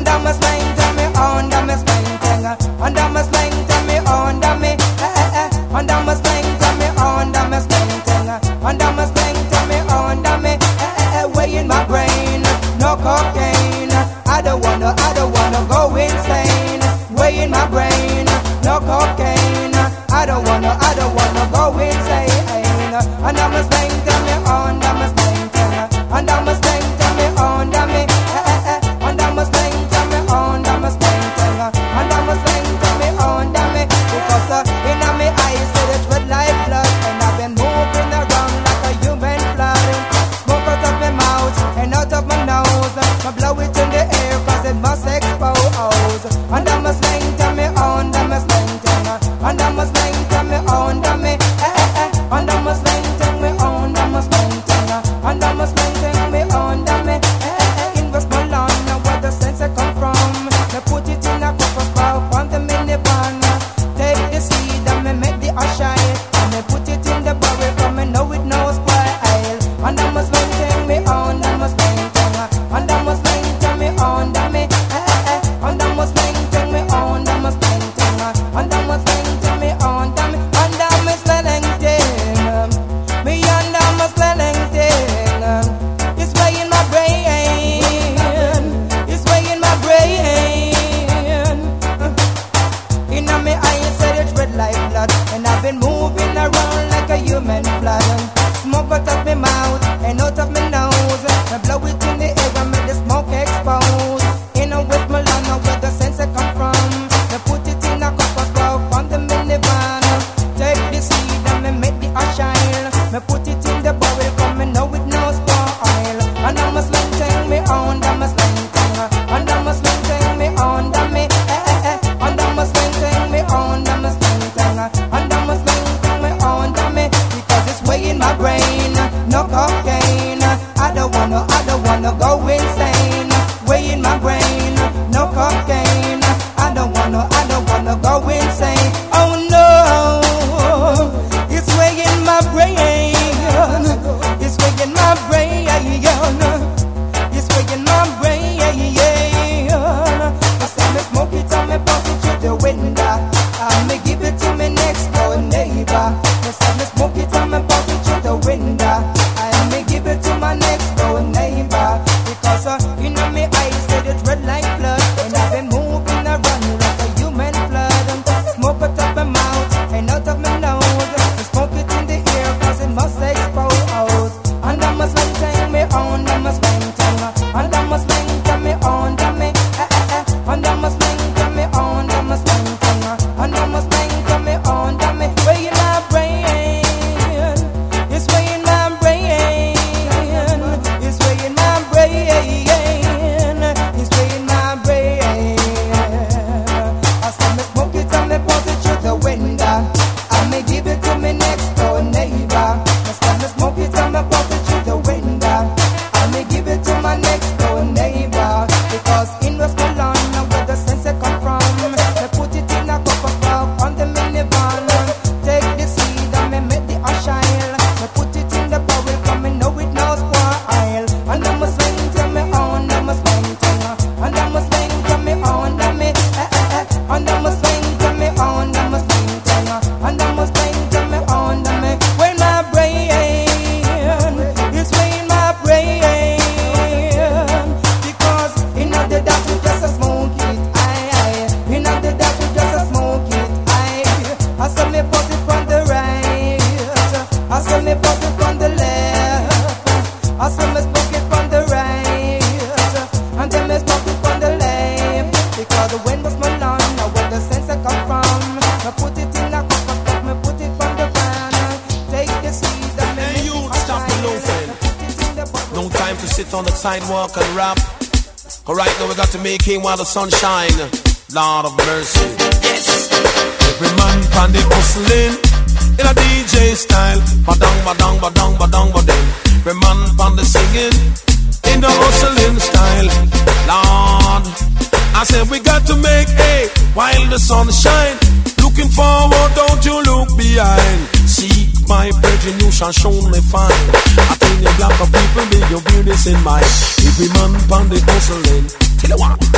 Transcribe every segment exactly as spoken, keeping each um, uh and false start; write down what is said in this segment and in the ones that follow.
under my slang, tell me under my slang, thing. Under my slang, tell me under me, eh eh eh. Under my slang, tell me under my slang, thing. Under my slang, tell me under me, eh eh eh. Way in my brain, no cocaine. I don't wanna, I don't wanna go insane. Way in my brain, no cocaine. I don't wanna, I don't wanna go insane. Under my slang, tell me under my slang, thing. Under my slang, tell me under me, eh eh eh. Under my slang, tell me under my slang, thing. Under my slang, tell me under me, because uh, in my eyes see the red like blood, and I've been moving around like a human blood. Smoke out of my mouth and out of my nose. I blow it in the air 'cause it must expose. Under my slang, tell me under my slang, thing. Under my slang, tell me under me, eh eh eh. Under my slang, tell me under my slang, thing. Under my slang, tell me under me, eh eh eh. In Westmoreland, where the sense I come from. Me put it in a cup of pop on the minivan. Take the seed and me make the ash shine. And me put it in the barrel 'cause me know it knows spoil. Under my slang, tell me under my slang, thing. Under my slang, tell me under me, eh eh eh. Under my slang, tell me under my slang, thing. Under my slang, tell me under me, under my slang, thing. Me under my slang, thing. It's way in my brain. It's way in my brain. In my eyes, said it's red like blood, and I've been moving around like a human flood. Smoke out of my mouth and out of my nose. I blow it in the air and make the smoke expose. In a Westmoreland, where the sense I come from. I put it in a cup of smoke on the minivan. Take the seed and me make the ash shine. Me put it in the barrel 'cause me know it no spoil. Under my slang, tell me under my slang, thing. Under my slang, tell me under me, eh eh eh. Under my slang, tell me under my slang, thing. Under my slang, tell me under me, because it's way in my brain, no cocaine. I don't wanna, I don't wanna go insane. Way in my brain, no cocaine. I don't wanna, I don't wanna go insane. Oh no, it's way in my brain. It's way in my brain. It's way in my brain. I said me smoke it and me pass it through the window. And me give it to me next door neighbor. I said me smoke it and me pass it through the window. And me give it to my next door neighbor. Because uh, you know me eyes said it's red like blood, and I've been moving around like a human flood. Smoke out of my mouth and out of my nose. I smoke it in the air 'cause it must expose. Under my slang, tell me under my slang, thing. Under my slang, tell me under me, eh eh eh. Under my slang, tell me under my slang, thing. Under my slang, tell me under me. Way in my brain, it's way in my brain. It's way in my brain. It's way in my brain. I said me smoke it and me pass it through the window. I may give it to me next door neighbor. I said me smoke it and me pass it through the window. I may give it to my next door neighbor. Because in Westmoreland, where the sense I come from, they put it in a cup of pop on the minivan. Take the seed and me make the ash shine. Me put it in the barrel 'cause me know it no spoil. Under my slang, tell me under my slang, thing. Under my slang, tell me under me, eh eh eh. Under my slang, tell me under my slang, thing. Under my slang, tell me under me. When my brain, it's way in my brain. Because in the dark we just a smoke it, aye aye. In the dark we just a smoke it, aye. I saw me put it from the right. I saw me put it from the left. I saw me smoke it from the right. And then me smoke it from the left. Because the wind was my lawn, now where the sense I come from. I put it in a cup of cup, me put it from the pan. Take the seed and me Hey, make you it stop ash the low shine. friend. I put it in the bottle. No time to sit on the sidewalk and rap. Cause right now we got to make hay while the sun shine. Lord of mercy. Yes. Every man pan the hustling in a D J style. Badang, badang, badang, badang, badang. Every man pan the singing in the hustling style. Lord, I said we got to make hay while the sun shine. Looking forward, don't you look behind. Seek my brethren, you shall surely find. I think the black of people, may you bear this in mind. Every man pan the hustling. Tell you what, it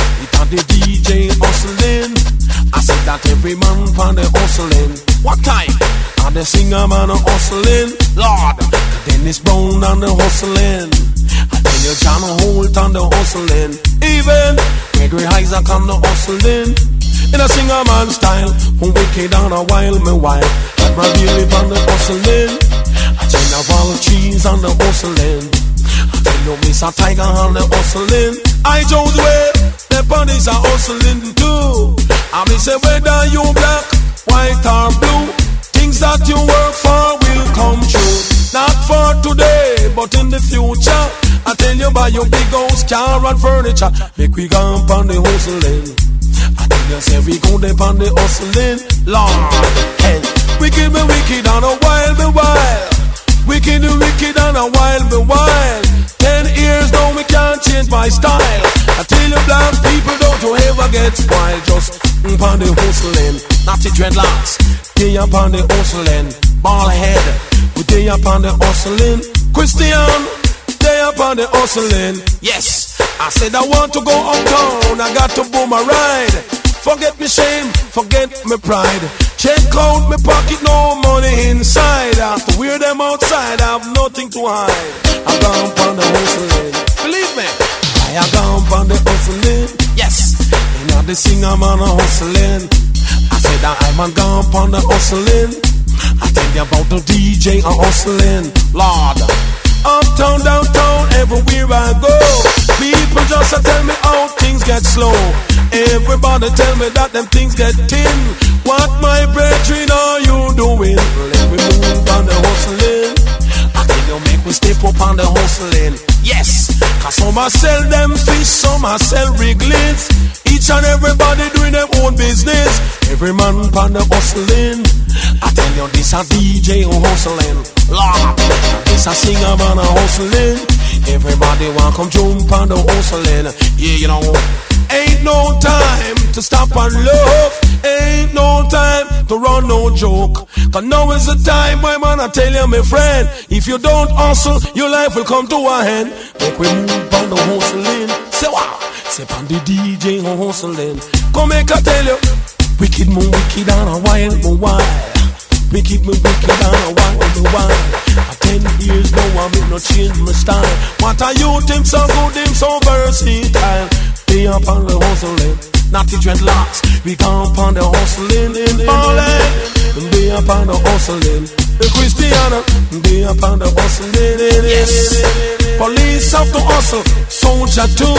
the D J hustling. I said that every man pan the hustling. What time? And the singer man a hustling. Lord, Dennis Brown and the hustling. And then you John Holt and the hustling. Even Gregory Isaac and the hustling. In a singer man style, who wicked and a wild me wild. And Bradley and the hustling. I General Cheese and the hustling. I tell you Mister Tiger and the hustling. I chose way, the bunnies are hustling too. I me say whether you black, white or blue, things that you work for will come true. Not for today, but in the future. I tell you buy your big house, car and furniture. Make we go on the hustling. I tell you say we go on the hustling. Lord, hey, wicked me wicked and a wild me wild. Wicked me wicked and a wild me wild. Ten years now me can't change my style. I tell you black people don't you ever get spoiled. Just upon the hustling, not the dreadlocks. They upon the hustling, ball head. We they upon the hustling. Christian, they upon the hustling. Yes, I said I want to go uptown. I got to boom a ride. Forget me shame, forget me pride. Check out me pocket, no money inside. I have to wear them outside, I have nothing to hide. I gone upon the hustling. Believe me, I have gone upon the hustling. Yes, and now the singer man a hustling. I said that I'm a gone upon the hustling. I tell you about the D J a hustling. Lord, uptown, downtown, everywhere I go, people just a tell me how things get slow. Everybody tell me that them things get thin. What my brethren are you doing? Let me move on the hustling. I tell you make me step up on the hustling. Yes, cause some a sell them fish, some a sell wriggles. Each and everybody doing their own business. Every man on the hustling. I tell you this a D J who hustling. Lord, this a singer man a hustling. Everybody want come jump on the hustling. Yeah, you know, ain't no time to stop and love. Ain't no time to run no joke. Cause now is the time, my man, I tell you, my friend, if you don't hustle, your life will come to an end. Make we move on the hustling. Say wow, say on the D J who hustling. Come make I tell you, wicked me wicked and a wild me wild. Wicked me wicked and a wild me wild. At ten years now I make no change my style. What are you him so good, him so versatile. Be up on the hustling, not the dreadlocks. We come upon the hustling in Poland. Be up on the hustling. The Christiana, be up on the hustling. Yes, police have to hustle, soldier too.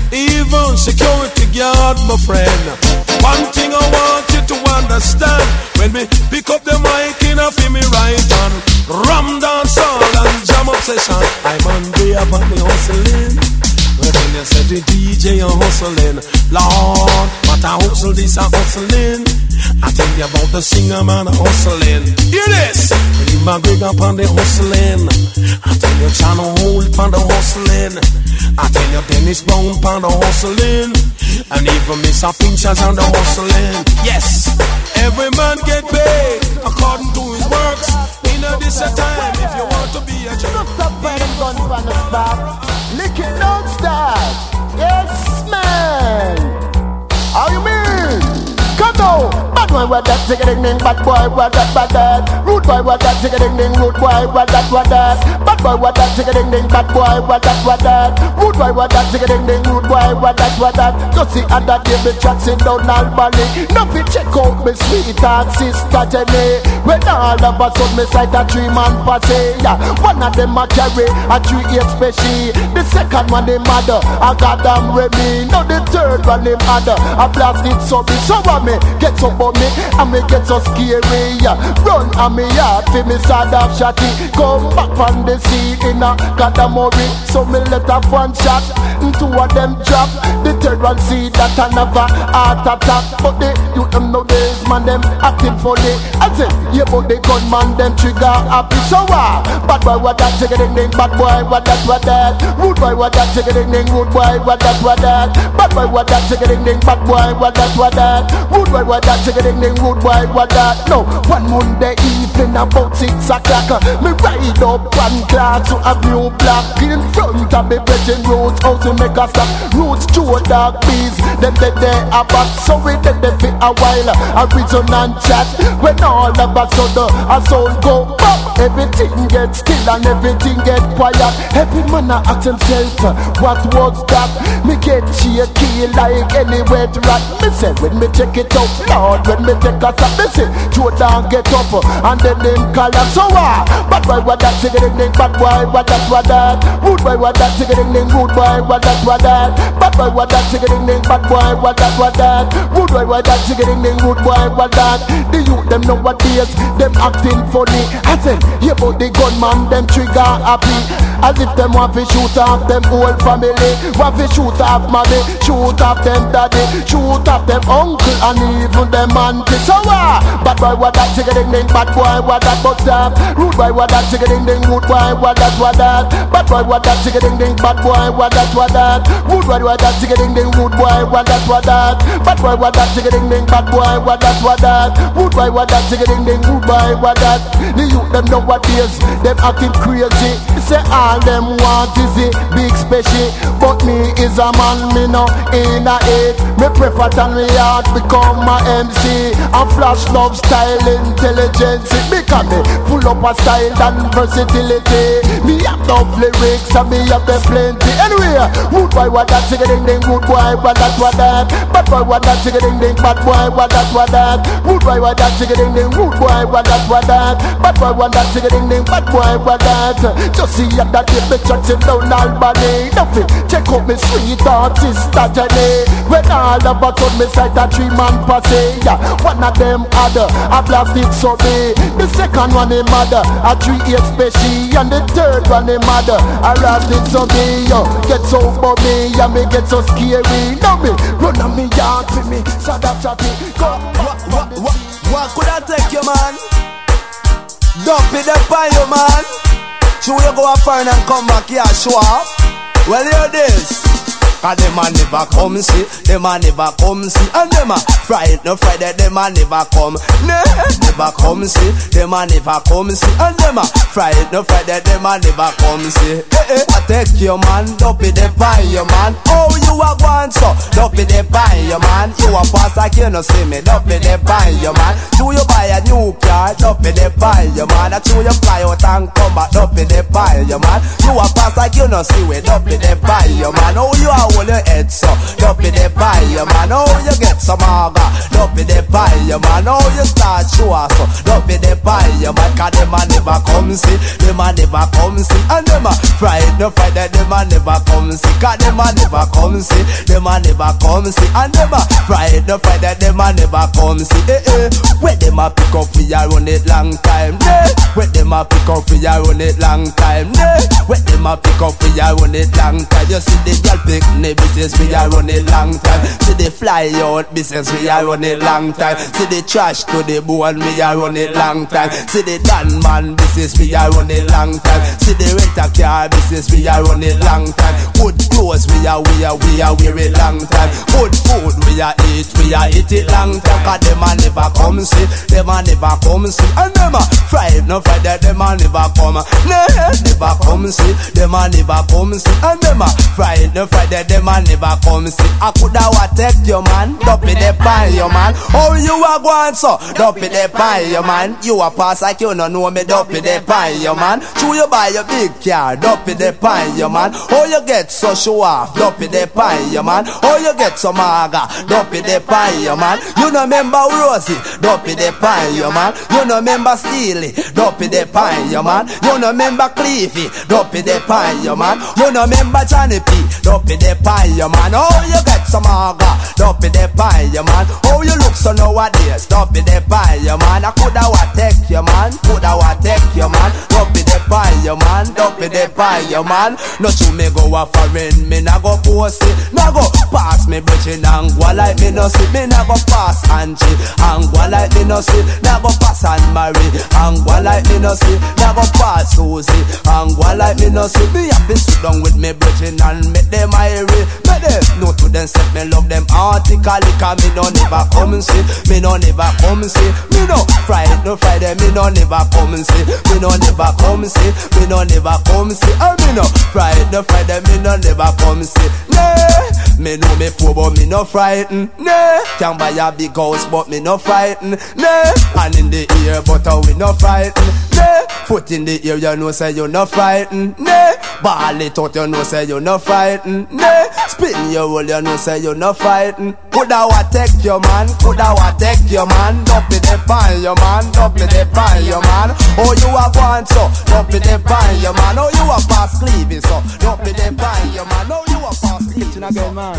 Even security guard, my friend. One thing I want you to understand. When we pick up the mic in a feel me right on ram dance all and jam up session, I'm on be up on the hustling. When you say the D J a hustling, Lord, what a hustle this a hustling. I tell you about the singer man a hustling. Hear this, Lee McGregor upon the hustling. I tell you Channel Holt upon the hustling. I tell you Dennis Brown upon the hustling. And even Mister Pinchers on the hustling. Yes, every man get paid according to his works. In a this a time if you want to be a jerk. Stop fighting guns from the spot. Lick it, don't stop. Yes, man. How you mean? Come on. Bad boy, what that, take a ding ding. Bad boy, what that, bad that. Rude boy, what that, take a ding ding. Rude boy, what that, what that. Bad boy, what that, take a ding ding. Bad boy, what that, what that. Rude boy, what that, take a ding ding. Rude boy, what that, what that. Just see other day me chat sit down Albany. Now fi check out me sweetheart sister Jenny. When all of a sudden me sight a three man party. Yeah, one of them a carry a three eight special. The second one they mother a goddamn Remy. Now the third one they mother a blasted sorry. So what me get so for me and me get so scary. Yeah, run on me yard fi me sad off shotty. Come back from the sea in a goddamn hurry. So me let off one shot. Two of them drop. The third one see that I never heart attack. But they you them nowadays man them acting funny. I say yeah but the gunman them trigger happy. So what? Uh, bad boy what that take a ding ding. Bad boy what that what that. Rude boy what that take a ding ding. Rude boy what that what that. Bad boy what that take a ding ding. Bad boy what that what that. Rude boy what that take a ding ding. them good boy, what that? No, one Monday evening about six o'clock, me ride up one class to a new block in front of me bridging roads, how to make a stop. Roots to a dark bees, then they they a back, so we did they fit a while. I reason and chat when all of a sudden a soul go up. Everything gets still and everything get quiet. Every man a ask himself, what was that? Me get shaky like any wet rat. Me say when me check it out, Lord, when me take a stop, me say Jordan get up and then them call up. So ah, bad boy what that, cigarette ding, bad boy what that, what that. Rude boy what that, cigarette ding, rude boy what that, what that. Bad boy what that, cigarette ding, bad boy what that, what that. Rude boy what that, cigarette ding, rude boy what that. The youth them know what it is, them acting funny. I said, hear about the gunman, them trigger happy. As if them want to shoot off them whole family. Want to shoot off mommy, shoot off them daddy, shoot off them uncle and even them auntie. So ah, bad boy what that, cigarette ding, bad boy what that, but that. Rude boy what that, cigarette ding, rude boy what that, what that. Bad boy what that, cigarette ding, bad boy what that, what that. Rude boy what that, cigarette ding, rude boy what that, what that. Bad boy what that, cigarette ding, bad boy what that, what that. Rude boy what that, cigarette ding, rude boy what that. The youth them know what is, them acting crazy. Say all them want is it big special, but me is a man, me no in a eight. Me prefer than me heart become my M C and flash love style intelligence. Because me full up a style and versatility. Me have no lyrics and me have them plenty. Anyway, rude boy what that, cigarette ding, rude boy what that, what that. Bad boy what that, cigarette ding, bad boy what that, what that. Rude boy what that, cigarette ding, rude boy what that, what that. Bad boy what that, cigarette ding, bad boy what that. Just see that that if the church is down Albany. Nothing, check out me sweet artist Jenny. When all of a sudden me sight a three man passe. Yeah, one of them other a blasted so me. The second one a mother a three eight special, and the third one a mother a rasted so me. Yo, get so for me, yeah me get so scary. Now me run on me yard with me, so that chatty. Go, what, what, what, what could I take you, man? Dump it up on you, man. Should we go up and come back here, show up? Well, hear this. Cause them a never come see, them a never come see. And them a Friday, no Friday, them a never come. Nah, never come see, them a never come see. And them a Friday, no Friday, them a never come see. Eh, eh, I take your man, don't be the pie, your man. Oh, you a want so, don't be the pie, your man. You a pass like you no see me, don't be the pie, your man. Do you buy a new car, don't be the pie, your man. I do you fly out and come back, don't be the pie, your man. You a pass like you no see me, don't be the pie, your man. Oh, you a hold your head so, don't be the pie, your man. Oh, you get some aga, don't be the pie, your man. Oh, you start show so, don't be the pie, your man. Cause them a never come see, them a never come see. And them a Friday, no Friday, them a never come see. Cause them a never come see, them a never come see. And them a Friday, no Friday, them a never come see. Eh eh, where them a pick up we a run it long time, eh. Where them a pick up we a run it long time, eh. Where them a pick up we a run it long time. You see the girl pick me business we a run it long time. See the fly out business we a run it long time. See the trash to the bone we a run it long time. See the Dan man business we a run it long time. See the rent a car business we a run it long time. Good clothes we a we a we a wear it long time. Good food we a eat we a eat it long time. Cause them a never come see, them a never come see. And them a Friday no Friday them a never come. Nah, never come see, them a never come see. And them a Friday no Friday them a never come see. I coulda wa take your man, don't be the pie your man. Oh you a going so, don't be the pie your man. You a pass like you no know me, don't be the pie your man. True you buy your big car, don't be the pie your man. Oh you get so show off, don't be the pie your man. Oh you get so maga, don't be the pie your man. You no remember Rosie, don't be the pie your man. You no remember Steely, don't be the pie your man. You no remember Cleavy, don't be the pie your man. You no remember Johnny P, don't be the pie your man. Oh you get some maga, don't be the pie your man. Oh you look so nowadays, don't be the pie your man. I coulda wa take your man, coulda wa take your man. Don't be the pie your man, don't be the pie your man. No to me go a foreign, me na go post it, na go pass me bridging and go like me no see. Me na go pass Angie and go like me no see. Na go pass Anne Marie and go like me no see. Na go pass Susie and go like me no see. Me have to sit down with me bridging and make them irie. Make them know to them set me love them artically. Cause me no never come and see. Me no never come and see. Me no Friday, no Friday. Me no never come and see. Me no never come and see. Me no never come and see. Oh me no Friday, no Friday. Me no never come and see. Nah, me know me poor but me no frightened. Nah, can buy a big house but me no frightened. Nah, hand in the ear but uh, we no frightened. Nah, foot in the ear you know say you no frightened. Nah, ball it out you know say you no frightened. Nah, spin your whole you know say you no frightened. Coulda wa take your man, coulda wa take your man. Don't be the pan your man, don't be the pan your man. Oh you a want so, don't be the pan your man. Oh you a pass cleaving so, don't be the pan your man. Oh you a pass cleaving so, man.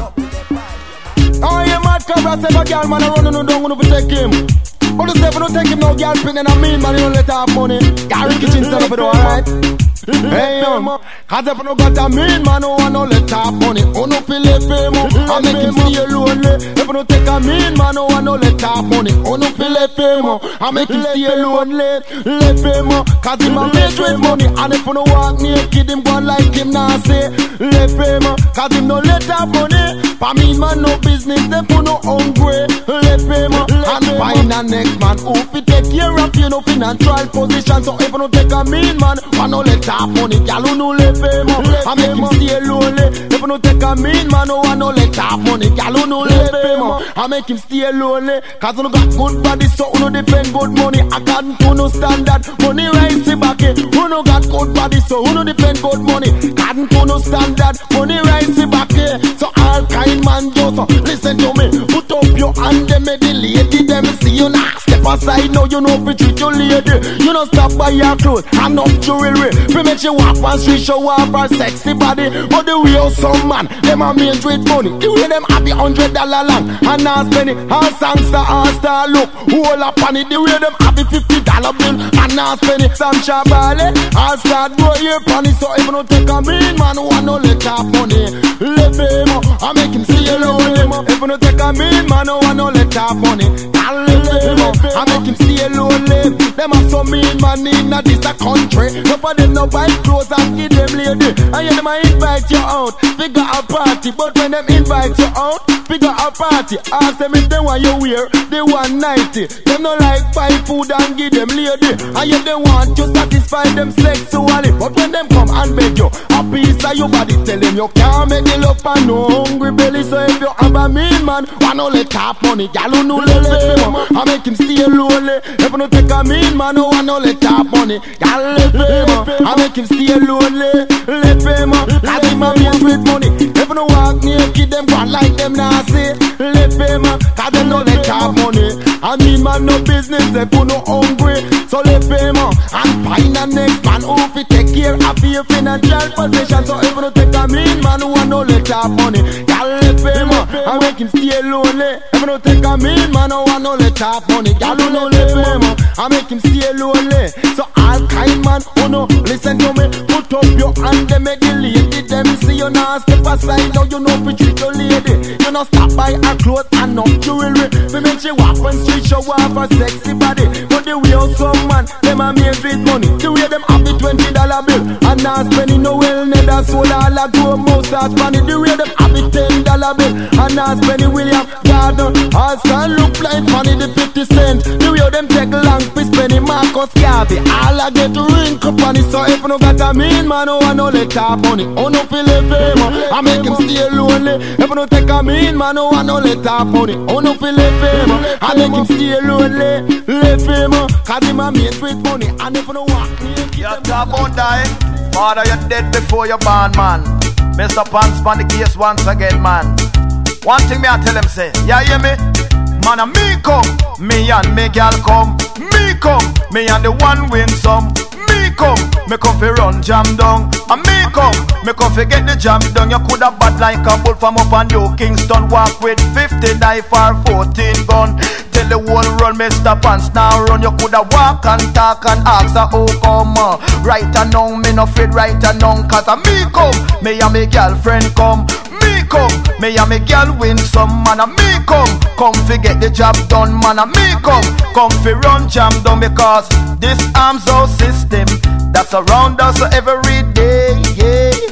Oh you mad cause I say no girl man I run and don't wanna take him. But you say if you don't take him no girl pin and I mean man you don't let her have money. Gary kitchen stand up for the alright. Hey, um, cause if you don't got a mean man, no one no let her have money. Oh no feel it pay mo, I make him stay lonely. If you don't take a mean man, no one no let her have money. Oh no feel it pay mo, I make him stay lonely. Let pay mo, cause him a make with money. And if you don't walk naked, him go like him now say. Let pay mo, cause him no let her have money. For mean man no business, them for no hungry. Let pay mo, and find a next man who fi take care of you no financial position. So if you don't take a mean man, one no let her money, y'all who no let him up. I make him stay lonely. If you don't take a mean man, no one no let have money, y'all who no let him up. I make him stay lonely. Cause you no got good body, so you no depend good money. I can't do no standard, money rise the back. You no got good body, so you no depend good money. Can't do no standard, money rise the back. So all kind man just listen to me. Put up your hand, them make the lady, them see you now. Step aside now, you know fi treat your lady. You no stop by your clothes, and up jewelry. Make you walk on street, show off her sexy body. But the way of some man, them a made with money. The way them have the hundred dollar long and now spend it. All songster, all star look, hold up on it. The way them have the fifty dollar bill and now spend it. Some shabale, all star go here on it. So if you don't take a mean man, who want no let have money. Let him up, I make him see you lonely. If you don't take a mean man, who want no let have money. I'll let him up, I make him see you lonely. Them have some mean man in a this a country. Nobody no buy clothes and give them lady. And you them a invite you out, figure a party. But when them invite you out, figure a party. Ask them if they want you wear the one ninety. Them no like buy food and give them lady. And you they want to satisfy them sexually. But when them come and beg you a piece of your body, tell them you can't make the love and no hungry belly. So if you have a mean man, wanna let top money, y'all who no let him. I make him stay lonely. If you don't take a mean man, no wanna let top money, y'all let him. I make him stay lonely. Let him up, cause him a made with money. If you don't walk naked, them go like them nasty. Let him up, cause them no let have money. I mean man no business, they put no hungry. So let him up, and find a next man who fi take care of your financial position. So if you don't take a mean man who want no let have money, y'all let him up, I make him stay lonely. If you don't take a mean man who want no let have money, y'all no let him up, I make him stay lonely. So all kind man who no listen to me. Put up your hand, them make the lady. Them see you now step aside. Now you know fi treat your lady. You know stop by her clothes and no jewelry. We make she walk on street, show off her sexy body. But the way of some man, them a made with money. The way them have the twenty dollar bill and now spending no well nether soul all a grow most as funny. The way them have the ten dollar bill and now spending William Gardner. All stand look like money the fifty cent. The way them take long fi spending Marcus Garvey. All I get to ring up on it. So if you no got a mean man, no one no let have money. Oh no feel it famous, I make him stay lonely. If you no take a mean man, no one no let have money. Oh no feel it famous, I make him stay lonely. Let famous, cause him a made with money. And if you no walk me, you talk about dying. Father, you're dead before you're born, man. Mister Pants on the case once again, man. One thing me I tell him say, yeah, hear me? Man, and me come, me and me girl come. Me come, me and the one win some. Me come, me come fi run jam down. And me come, me come fi get the jam down. You coulda bad like a bull from up on New Kingston. Walk with fifty knife or fourteen gun. Tell the whole run, Mister Pants now run. You coulda walk and talk and ask her who come. uh. Right and now, me no afraid right and now. Cause a me come, me and me girlfriend come. Me come, me and me girl win some. Man and me come, come fi get the job done. Man and me come, come fi run jam down. Because this arms out system that's around us every day, yeah.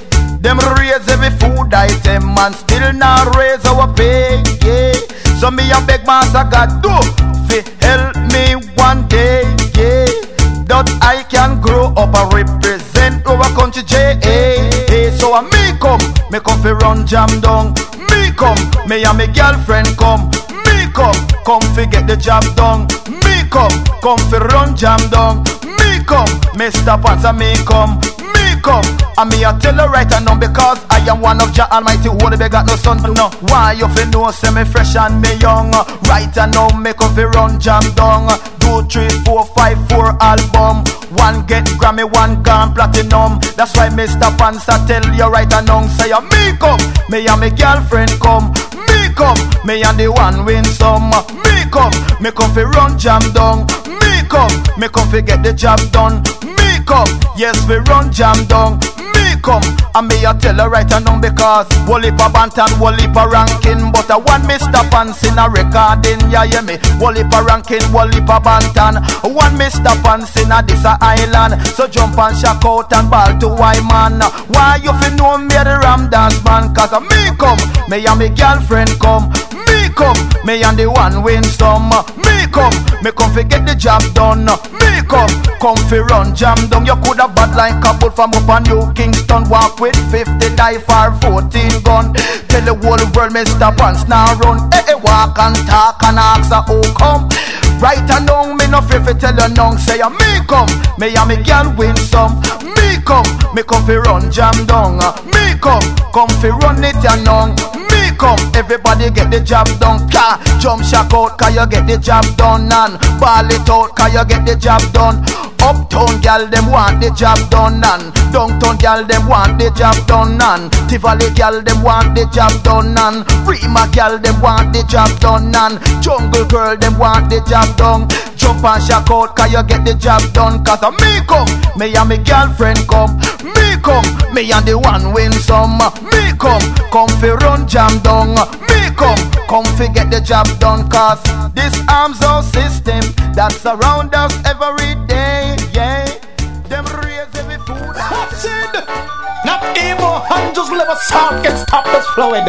Them raise every food item and still not raise our pay, yeah. So me a beg Master God do fi help me one day, yeah. That I can grow up and represent our country, J A. So a me come, me come fi run jam down. Me come, me and me girlfriend come. Me come, come fi get the job done. Me come, come fi run jam down. Me come, Mister Pants and me come. Me come, and me a tell her right and now because I am one of Jah Almighty. Holy they got no son no. Why you fi know say me fresh and me young? Right and now me come fi run jam down. Two, three, four, five, four album. One get Grammy, one gone platinum. That's why Mister Pants I tell you right and now. Say a me come, me and me girlfriend come. Me come, me and the one win some. Me come, me come fi run jam down. Me come, me come fi get the job done. Me come, yes we run jam down. Me come, and me a tell her right and now because whole heap a bantan, whole heap a ranking. But a one Mister Pants in a recording, yeah yeah me. Whole heap a ranking, whole heap a bantan. One Mister Pants in a this a island. So jump and shock out and ball to why man. Why you fi know me the Ram Dance man? Cause a me come, me and me girlfriend come. Me come, me and the one win some. Me come, me come fi get the job done. Me come, come fi run jam down. You coulda bad like a bull from up on New Kingston. Walk with fifty die for fourteen gun. Tell the whole world Mister Pants now run. Hey, hey, walk and talk and ask a who come. Right and down, me no fear fi tell you none. Say a me come, me and me girl win some. Me come, me come fi run jam down. Me come, come fi run it and none. Me come, everybody get the job done. Car, jump shock out, cause you get the job done. And ball it out, cause you get the job done. Uptown gal them want the job done. And downtown gal them want the job done. And Tivoli gal them want the job done. And Rima gal them want the job done. And Jungle Girl them want the job done. Jump and shock out, cause you get the job done. Cause a me come, me and me girlfriend come. Me come, me and the one win some. Me come, come fi run jam down. Me come, come fi get the job done. Cause this arms out system that surround us every day, yeah. Them raise every food. What's it? Not emo and just let a song get stop this flowing.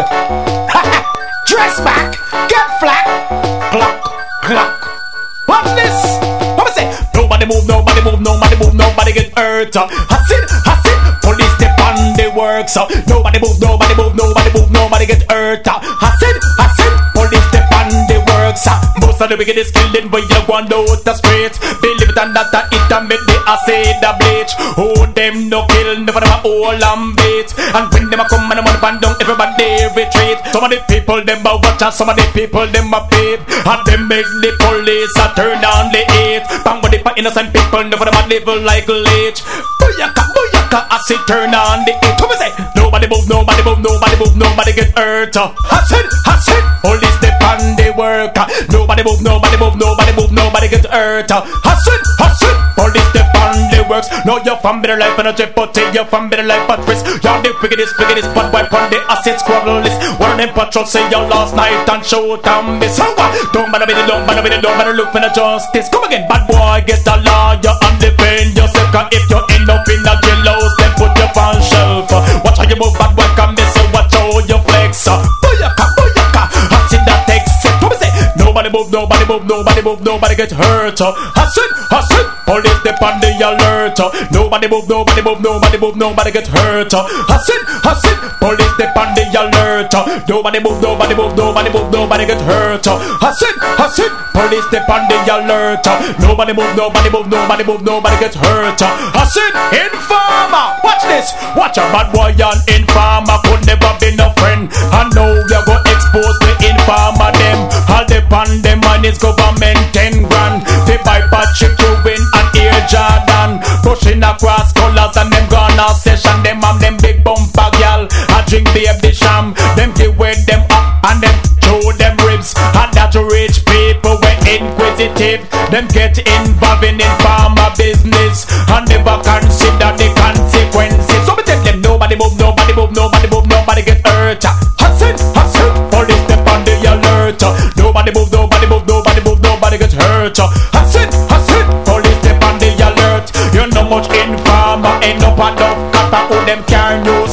Dress back, get flat, clock, clock. What's this? What I say? Nobody move, nobody move, nobody move, nobody get hurt. Has it, has it? Police step on the work, so nobody move, nobody move, nobody move, nobody get hurt. Has it, has it? Police step on the work, so most of the wickedest killing when you go down the street. Believe it or not, that it a make the acid a bleach. Oh, them no kill, never them a all and beat. And when them a come and them on the band down, everybody retreat. Some of the people them a watch and some of the people them a peep. And them make the police a turn down the heat. Bang body for innocent people, never them a live like leech. Booyaka, booyaka, as it turn on the heat. Come and say, nobody move, nobody move, nobody move, nobody get hurt. Has it, has it, police step on the work. Nobody move, nobody move, nobody move, nobody get hurt. Has it, has it, police step on the works. No, you're from better life and a jet, but you're from better life at risk. You're the wickedest, wickedest, but wipe on the acid squabble list. One of them patrols say you last night and shoot and miss. So what? Don't matter with it, don't matter with it, don't matter look for the justice. Come again, bad boy, get a lawyer and defend yourself. Cause if you end up in a jailhouse, then put your on shelf. Watch how you move, bad boy, come miss. Watch how you flex. Booyaka, booyaka, I see that except. Come and say, nobody move, nobody move, nobody move, nobody get hurt. Hasid, hasid, police step on the alert. Nobody move, nobody move, nobody move, nobody get hurt. Hasid, hasid, police step on the alert. Nobody move, nobody move, nobody move, nobody get hurt. Hasid, hasid, police step on the alert. Nobody move, nobody move, nobody move, nobody get hurt. Hasid, informer, watch this. Watch a bad boy and informer could never be no friend. And now we go expose the informer them. All the pan them and it's government ten grand. They buy Patrick Ewing and Air Jordan. Pushing across colors and them gonna session. Them and them big bumper gal. I drink baby sham. Them give with them up and them throw them ribs. And that rich people were inquisitive. Them get involved in informer business and never consider the consequences. So me tell them nobody move, nobody move, nobody move, nobody get hurt. Hasid, hasid, police step on the alert. Nobody move, nobody move, nobody move, nobody get hurt. Hasid, hasid, police step on the alert. You know much informer, ain't no part of kata who them can't use to a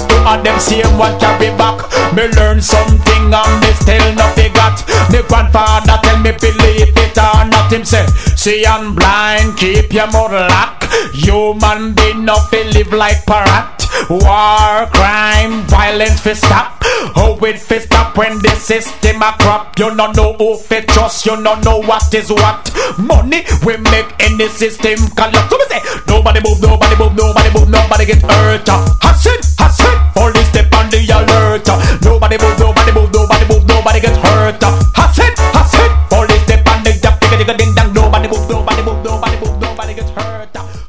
and them same one carry back. Me learn something and me still nothing got. Me grandfather tell me believe it or not. Him say, see and blind, keep your mouth locked. Human being no fi live like parrot. War, crime, violence fi stop. How it fi stop when the system a crop? You no know who fi trust, you no know what is what. Money we make in the system collapse. So me say, nobody move, nobody move, nobody move, nobody get hurt. Hustle, hustle, police step on the alert. Nobody move, nobody move, nobody move, nobody get hurt. Hustle, hustle, police step on the jump, digga digga ding dang. Nobody move, nobody move, nobody move, nobody get hurt.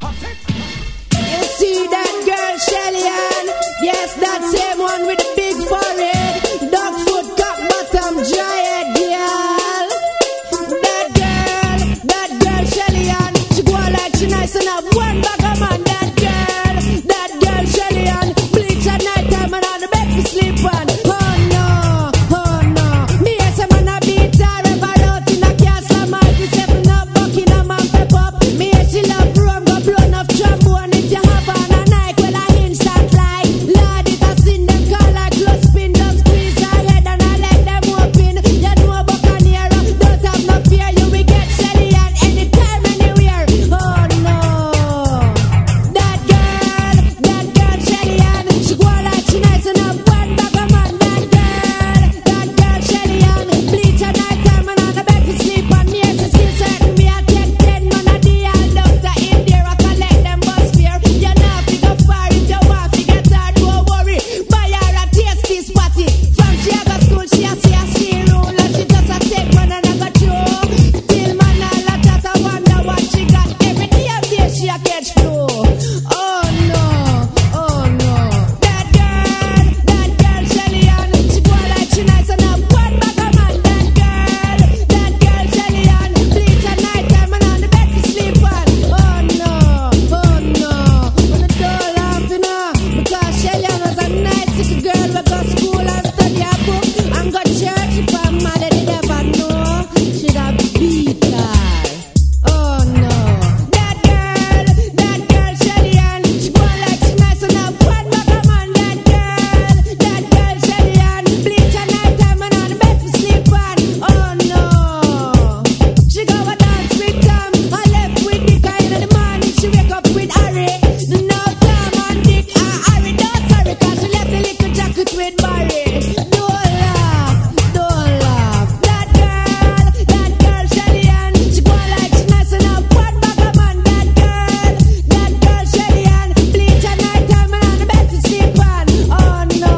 You see that girl Shelly Ann? Yes, that same one with the big forehead, dog foot, cock bottom, giant girl. That girl, that girl Shelly Ann, she go like she nice enough. One bag of man, that girl, that girl Shelly Ann, bleach at night time and on the bed for sleep on. Oh no, oh no, me as a man a beat her ever out in a castle, my to seven up, Buckingham and pep up. Me as she love room, go blow enough trombone. If you have on a night, well I instant like Lord, it has seen them call like close spin, just squeeze her head and I let them open. You know Buccaneer, don't have no fear, you will get Shelly Ann anytime, anywhere. Oh no, that girl, that girl Shelly Ann, she go like she nice enough. One bag of man, that girl, that girl Shelly Ann, bleach at night time and on the bed to sleep on. Me as a skill certain, me I take ten man a day and doctor in there, I collect them bus fear. You know fi go far if you want fi get her, don't worry. Buy her a tasty spotty. From she a go school, she a see a she rule and she just a take man and a go through. Till man all a chat a wonder what she got. Every day of day she a catch flu. Oh no, oh no. That girl, that girl Shelly Ann, she go like she nice enough. One bag of man, that girl, that girl Shelly Ann, bleach at night time and on the bed to sleep on. Oh no, oh no. When the door laughing up, because Shelly Ann was a nice little girl we go school and study a book and go church. If her mother did ever know, she'd have beat her. Oh no. That girl, that girl Shelly Ann, she go like she nice enough. One bag of man, that girl, that girl Shelly Ann, bleach at night time and on the bed to sleep on. Oh no. She go a dance with Tom, I left with Dick, and in the morning she wake up with Harry. No Tom and Dick, and Harry don't sorry, cause she left the little jacket with Barry. Don't laugh, don't laugh. That girl, that girl Shelly Ann, she go like she nice enough. One bag of man, that girl, that girl Shelly Ann, bleach at night time and on the bed to sleep on. Oh no.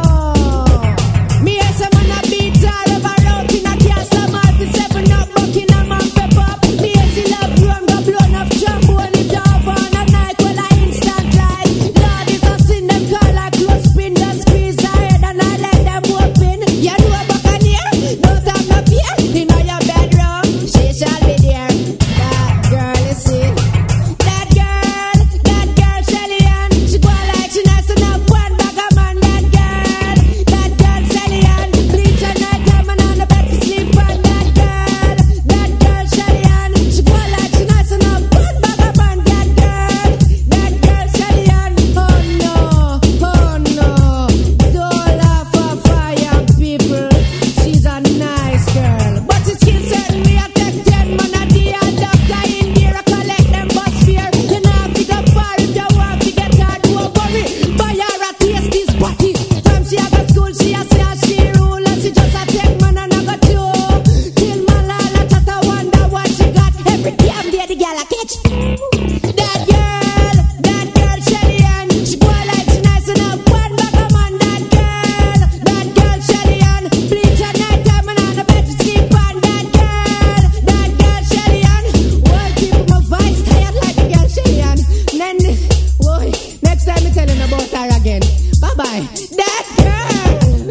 Me as a man a beat her ever out in a castle, my to seven up, Buckingham and pep up. Me as she love room, go blow enough trombone. If you have on a night, well I instant like Lord, if I seen them call like close spin, just squeeze her head and I let them open. You know Buccaneer, don't have no fear. In your bedroom, she shall be there. That girl you see, that girl, that girl Shelly Ann, she go like she nice enough. One bag of man, that girl, that girl Shelly Ann, bleach at night time and on the bed to sleep on. That girl, that girl Shelly Ann, she go like she nice enough. One bag of man, that girl, that girl Shelly Ann. Oh no, oh no, don't laugh for fire people. She's a nice girl, but it's still certain me I take ten man a day and doctor in there, I collect them bus fare. You know I pick up far if you want to get her, don't worry. Buy her a tasty spotty. From she a go school, she a say a she rule and she just a take man and a go through. Till man all a chat a wonder what she got. Every damn day the girl a catch. That girl, that girl Shelly Ann, she go like she nice enough. One bag of man, that girl, that girl Shelly Ann, bleach at night time and on the bed to sleep on. That girl, that girl Shelly Ann, why keep my voice quiet like the girl Shelly Ann? Then, boy, next time me telling about her again. Bye bye. That girl.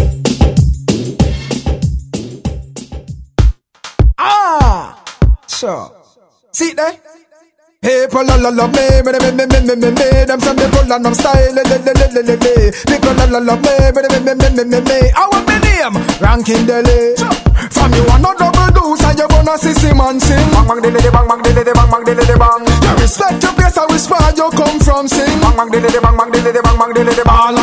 Ah, sure. See there? People all love me, me, me, me, me, me, me, me. Them say me full and I'm style, le, le, le, le, le, le. People all love me, me, me, me, me, me, me, me. I want me name, Ranking Dele. From you want no double dose and you gonna see see man sing. Bang bang dele de bang bang dele de bang bang dele de bang. You respect your place and which far you come from sing. Bang bang dele de bang bang dele de bang bang dele de bang. All of the girls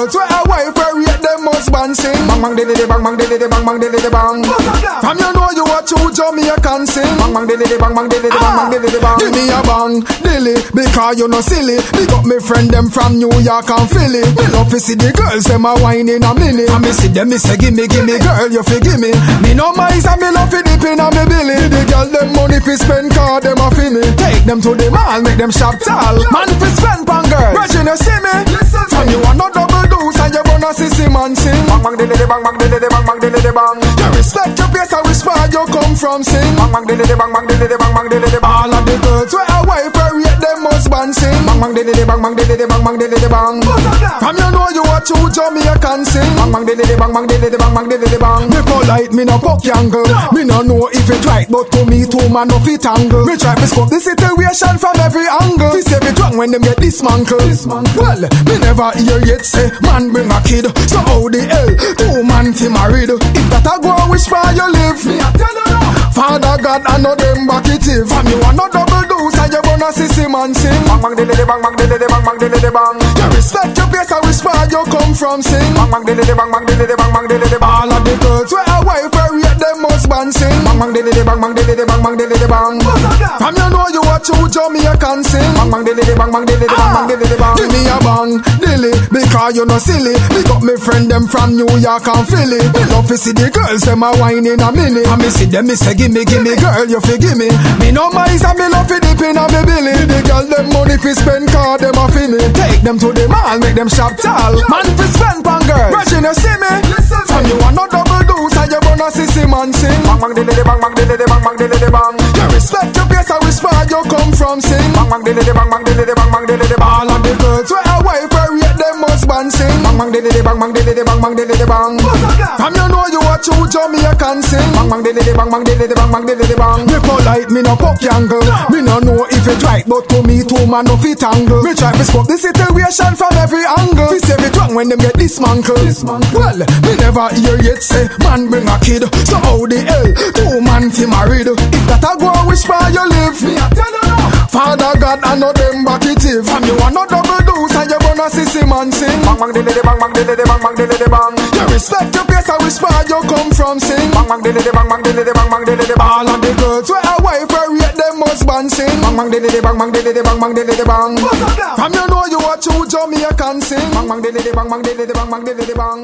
girls where a wife where rate them husband sing. Bang bang diddy bang bang diddy bang bang diddy bang. From you know you watch who Jamaican sing. Bang bang diddy bang bang diddy bang bang diddy bang. Give me a bang, dilly, because you no silly. Big up me friend them from New York and Philly. Me love to see the girls them a wine in a minute. And me see them me say gimme gimme girl you fi gimme. Me no mice and me love fi dip in a me billy. The girl them money fi spend car them a fi me. Take them to the mall make them shop tall. Man fi spend pan girl. Virgin you see me. From you want no double dose and you gonna see see man sing. Bang bang dilly bang bang dilly bang bang dilly bang. You respect your place and which part you come from sing. Bang bang dilly bang bang dilly bang bang dilly bang. All of the girls where a wife where rate them husband sing. Bang bang dilly bang bang dilly bang bang dilly bang. From you know you watch who Jamaican sing. Bang bang dilly bang bang dilly bang bang dilly bang. Me polite me no poke angle. Me no know if it right but to me two man no fit angle. Me try to scope the situation from every angle. This every wrong when them get dismantled. Well, me never hear yet say man bring a kid. So how the hell two man fi married? If that a go which far you live? Me a tell you now. Father God I know them back it if. From you want no double dose and you gonna see see man sing. Bang bang dilly bang bang dilly bang bang dilly bang. You respect your place and which far you come from sing. Bang bang dilly bang bang dilly bang bang dilly bang. All of the girls where a wife where rate them husband sing. Bang bang dilly bang bang dilly bang bang dilly bang. From you know you watch who Jamaican sing. Bang bang dilly bang bang dilly bang bang dilly bang. Give me a bang dilly because you no silly. Big up me friend them from New York and Philly. Me love to see the girls them a wine in a minute. And me see them me say gimme gimme girl you fi gimme. Me no mice and me love fi dip in a me billy. The girl them money fi spend car them a fi me. Take them to the mall make them shop tall. Man fi spend pan girl. Virgin you see me. From you want no double dose and you gonna see see man sing. Bang bang dilly bang bang dilly bang bang dilly bang. You respect your place and which far you come from sing. Bang bang dilly bang bang dilly bang bang dilly bang. All of the girls where a wife where rate them husband sing. Bang bang dilly bang bang dilly bang bang dilly bang. From you know you watch who Jamaican sing. Bang bang dilly bang bang dilly bang bang dilly bang. Me polite me no poke angle. Me no know if it right but to me two man no fit angle. Me try to scope the situation from every angle. This every wrong when them get dismantled. Well, me never hear yet say man bring a kid. So how the hell two man fi married? If that a go which far you live? Me a tell you now. Father God I know them back it if. From you want no double dose and you gonna see see man sing. Bang bang dilly bang bang dilly bang bang dilly bang. You respect your place and which far you come from sing. Bang bang dilly bang bang dilly bang bang dilly bang. All of the girls where a wife where rate them husband sing. Bang bang dilly bang bang dilly bang bang dilly bang. From you know you watch who Jamaican sing. Bang bang dilly bang bang dilly bang bang dilly bang.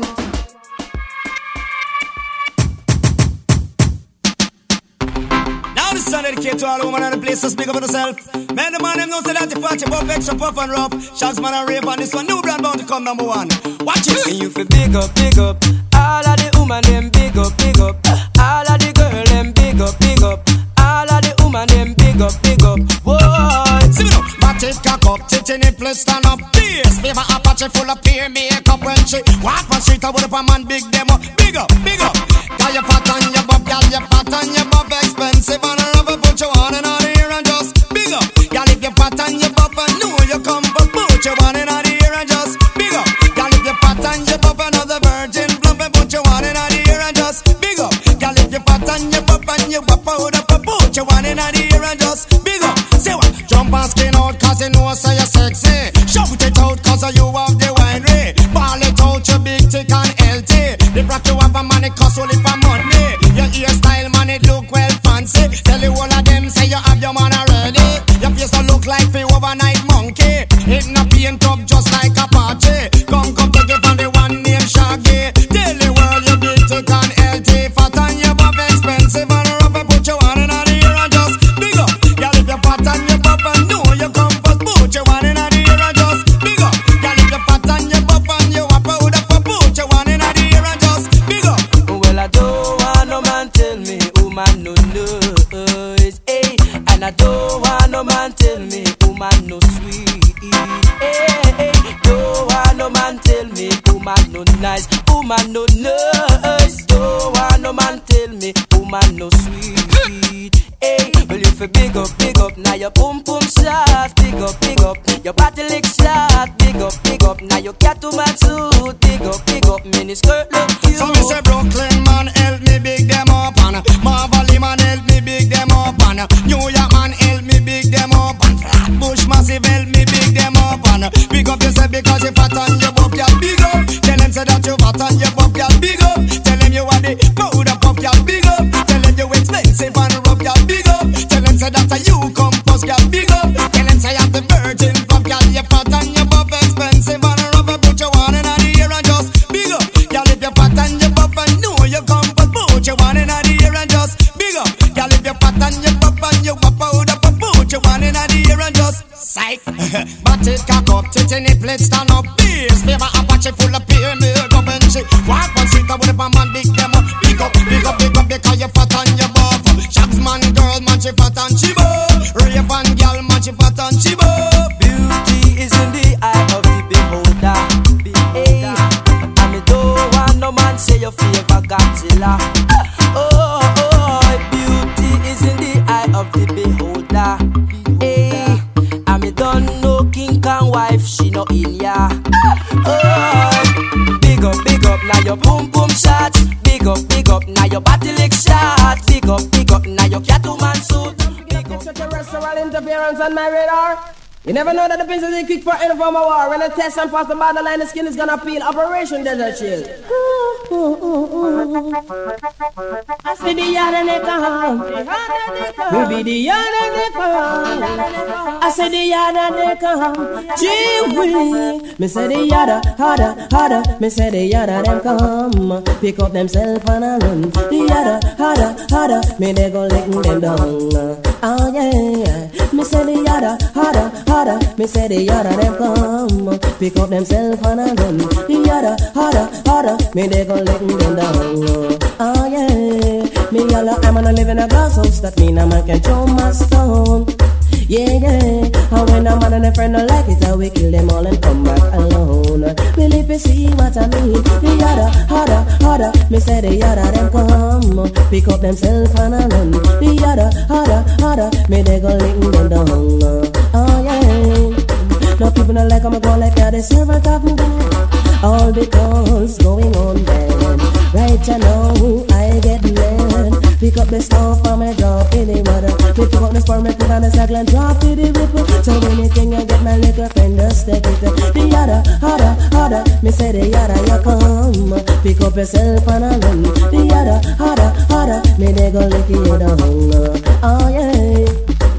Now this song dedicated to all women and the place to speak up for yourself. Man, the man them know say that if watch it puff extra puff and rough. Shots man and rave on this one. New brand bound to come number one. Watch it. And you feel big up, big up. All of the woman them big up, big up. All of the girl them big up, big up. All of the woman them big up, big up. Whoa. See me now. Back it cock up, tit in it, please stand up. Please, favor Apache full of peer makeup when she walk on street. I would up a man big them up, big up, big up. Got your pot on your bob, got your pot on your bob, expensive and a rubber, put your one in out here and just big up. Y'all if your pot on your bob and know you come, but put your one in out here and just big up. Y'all if your pot on your bob another virgin plump and put your one in out here and just big up. Y'all if your pot on your bob and you wap out up, put your one in out here and just big up. Say what? Jump and skin out cause you know so you're sexy. Shout it out cause you have the winery. Ball it out you big thick and healthy. The brought you have a money cost only for money. Your hairstyle man it look well fancy. Tell you all of them say you have your man already. Your face don't look like the overnight monkey. It not paint up just like Apache. Come come take it from the one named Shaggy. Tell the world you big thick and healthy. Fat and your buff expensive and rubber. Put your one in the ear and just big up. Y'all if your fat and your buff and know you come first. Put your one in the ear and just big up. Y'all if your fat and your buff and you wap out up. Put your one in the ear and just big up. Well, I don't want no man tell me woman no knows, eh? And I don't want no man tell me woman no sweet, eh? Don't want no man tell me woman no nice, woman no nice. Don't want no man tell me woman no sweet, eh? Well, you feel big up, big up, now your pum pum shot, big up, big up, your body lick shot, big up, big up, now your cat to my suit, big up, big up, mini skirt look cute. So me say Brooklyn man help me big them up and Marvally man help me big them up and New York man help me big them up and Flatbush massive help me big them up and big up yourself because you fat and you buff, you big up. expensive and rough, girl, big up. Tell them say that a you come first, girl, big up. Tell them say I'm the virgin fuck, girl, you fat and you buff, expensive and rough. Put your one in the air and just big up. Girl, if you fat and you buff and know you come first, put your one in the air and just big up. Girl, if you fat and you buff and you buff out up, put your one in the air and just psych. But it cock up, tit in the plate, stand up. Beers, favor Apache full of beer, milk up and shit. Walk on street, I would have a man big them up. Big up, big up, big up, because you fat and you buff. Shots man, girl, man, she fat and she buff. Rave and girl, man, she fat and she buff. Beauty is in the eye of the beholder. Hey, and me don't want no man say your favor Godzilla. Oh, oh, beauty is in the eye of the beholder. Hey, and me don't know King Kong wife, she no in ya. Oh, big up, big up, now your boom boom shot. Big up, big up, now your body lick shot. Big up, big up, now your Catwoman suit. Big up, extraterrestrial interference on my radar. You never know that the pincers is quick for any form of war. When the test and pass the borderline, the skin is gonna peel. Operation Desert Shield. I see the yard and they come. We be the yard and they come. I see the yard and they come. Gee whiz. Me say the yard harder, harder. Me say the yard them come. Pick up themselves and a run. The yard harder, harder. Me they go licking them down. Oh yeah. Me say the yard harder, harder. Me say the yada them come, pick up themself and a run. The yada harder, harder, me they go letting them down. Oh yeah, me yalla I'm gonna live in a glass house. That mean a man can throw my stone. Yeah yeah, and when a man and a friend don't like it, I will kill them all and come back alone. Well if you see what I mean, the yada harder, harder. Me say the yada them come, pick up themself and a run. The yada harder, harder, me they go letting them down. Oh yeah, now people don't like I'm a go like that. They servant of me back. All because going on bad. Right you know I get mad. Pick up the stuff and me drop in the water. Pick up the sperm, me put on the sack and drop in the ripple. So anything I get my little friend just take it. The yada harder, harder. Me say the yada you come. Pick up yourself and a run. The yada harder, harder. Me they go lick you down. Oh yeah.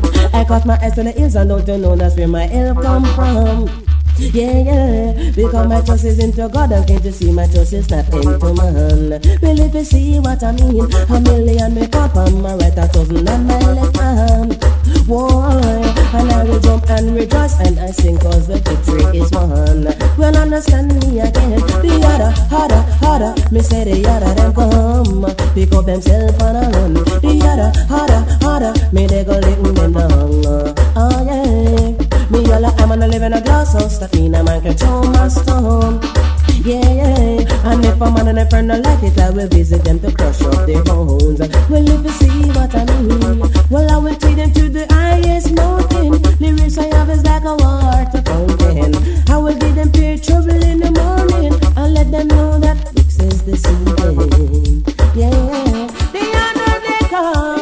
I caught my eyes to the hills and don't you know that's where my help come from. Yeah, yeah, because my trust is into God and can't you see my trust is not into man. Well, if you see what I mean, a million me pop on my right, a thousand on my left hand. Whoa, and I will jump and rejoice and I sing cause the victory is won. Well, understand me again, the yada, harder, harder. Me say the yada them come, pick up themself and a run. The yada, harder, harder. Me they go letting them down. Oh yeah. Me all I'm gonna live in a glass house. That mean a man can throw my stone. Yeah, yeah. And if a man and a friend don't like it, I will visit them to crush up their bones. Well, if you see what I mean, well, I will take them to the highest mountain. Lyrics I have is like a water fountain. I will give them pure trouble in the morning and let them know that this is the season. Yeah, yeah. The honor they come,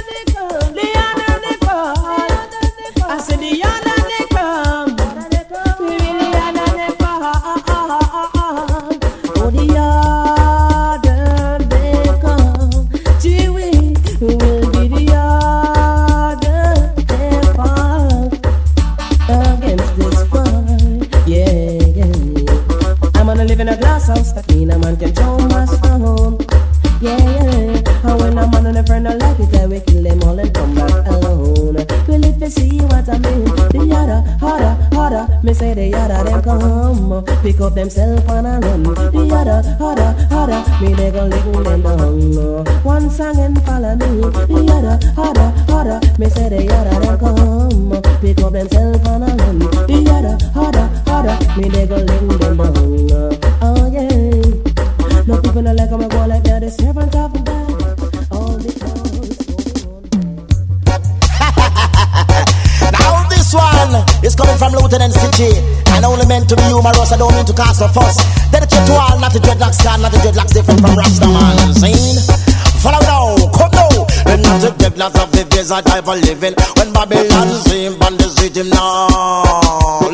the honor they fall. I said the honor. House, that mean a man can throw my stone. Yeah, yeah. And when a man and a friend don't like it, I will kill them all and come back alone. Well, if you see what I mean, the yada, harder, harder. Me say the yada them come, pick up themself and a run. The yada, harder, harder. Me they gon' lick them down. One song and follow me. The yada, harder, harder. Me say the yada them come, pick up themself and a run. The yada, harder, harder. Me they gon' lick them down. Oh yeah. No people don't like I'm a go like that. They servant of God. All the cause now this one is coming from Lieutenant Stitchy. And only meant to be humorous. I don't mean to cast a fuss. Dedicate to all, not the dreadlocks God, not the dreadlocks different from Rastaman. Seen? Follow now, come now. And not the dreadlocks of the days I die for living. When Babylon sing, band the city now.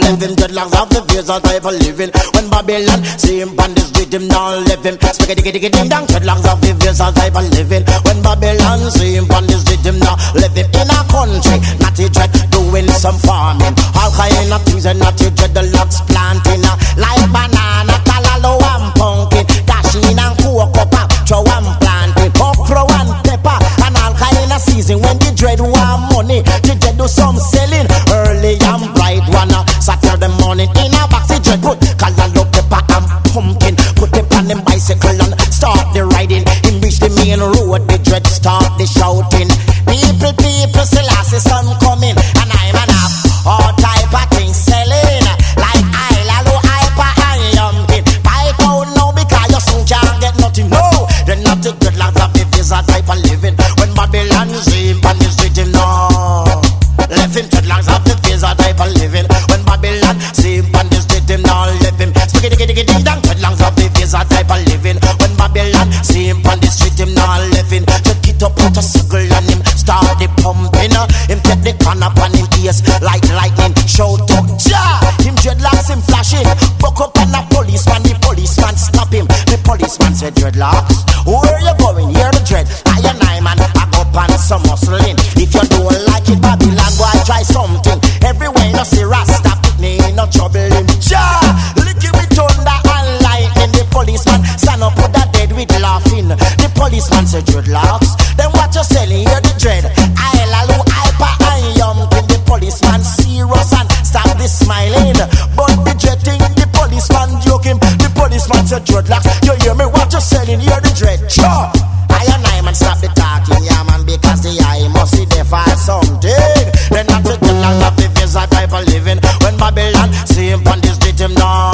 Living dreadlocks of the fears of type of living. When Babylon see him on this rhythm now living. Spaghetti giddy giddy ding dong. Dreadlocks of the fears of type of living. When Babylon see him on this rhythm now living in a country. Not a dread doing some farming. All kind of things and not a dreadlocks planting. Like banana, callaloo and pumpkin. Dashing and cocoa, patro and planting. Okra and pepper and all kind of season. When the dread want money, the dread do some selling. Early and bright one Saturday morning in a box the dread put callaloo, pepper and pumpkin. Put it on them bicycle and start the riding. In reach the main road, the dread start the shouting. People, people, Selassie sun coming, and I'm an app. All type of things selling, like Isla, hyper, and yumping. Buy out now because you soon can't get nothing. No, they're not the good lads of the visa type of living. When Babylon zim and is written now, left him dreadlocks of the visa type of living. When Babylon zim and is written now, left him spaghetti giddy giddy dang dreadlocks of the visa type of living. When Babylon zim and is written now, left him just get up out a circle and him start the pumping. Him take the can up on him ears like lightning. Shout out, ja! Him dreadlocks him flashing. Buck up on a policeman, the policeman stop him. The policeman said, dreadlocks, where you going? Hear the dread. I and I man, I go pan some muscling. If you don't like it, Babylon, go I try something. Everywhere you see Rasta, me no trouble him. Ja! Lick it with thunder and lightning. The policeman stand up with that dead with laughing. The policeman said, dreadlocks, then what you selling? Hear the dread. Isla, hyper, and yumping. The policeman serious and stop the smiling. But the dread thing, the policeman joking. The policeman said, dreadlocks, you hear me? What you selling? Hear the dread. Sure. I and I man stop the talking, yeah man, because the eye must see there for something. Then not the dreadlocks of the visa type of living. When Babylon see him on this rhythm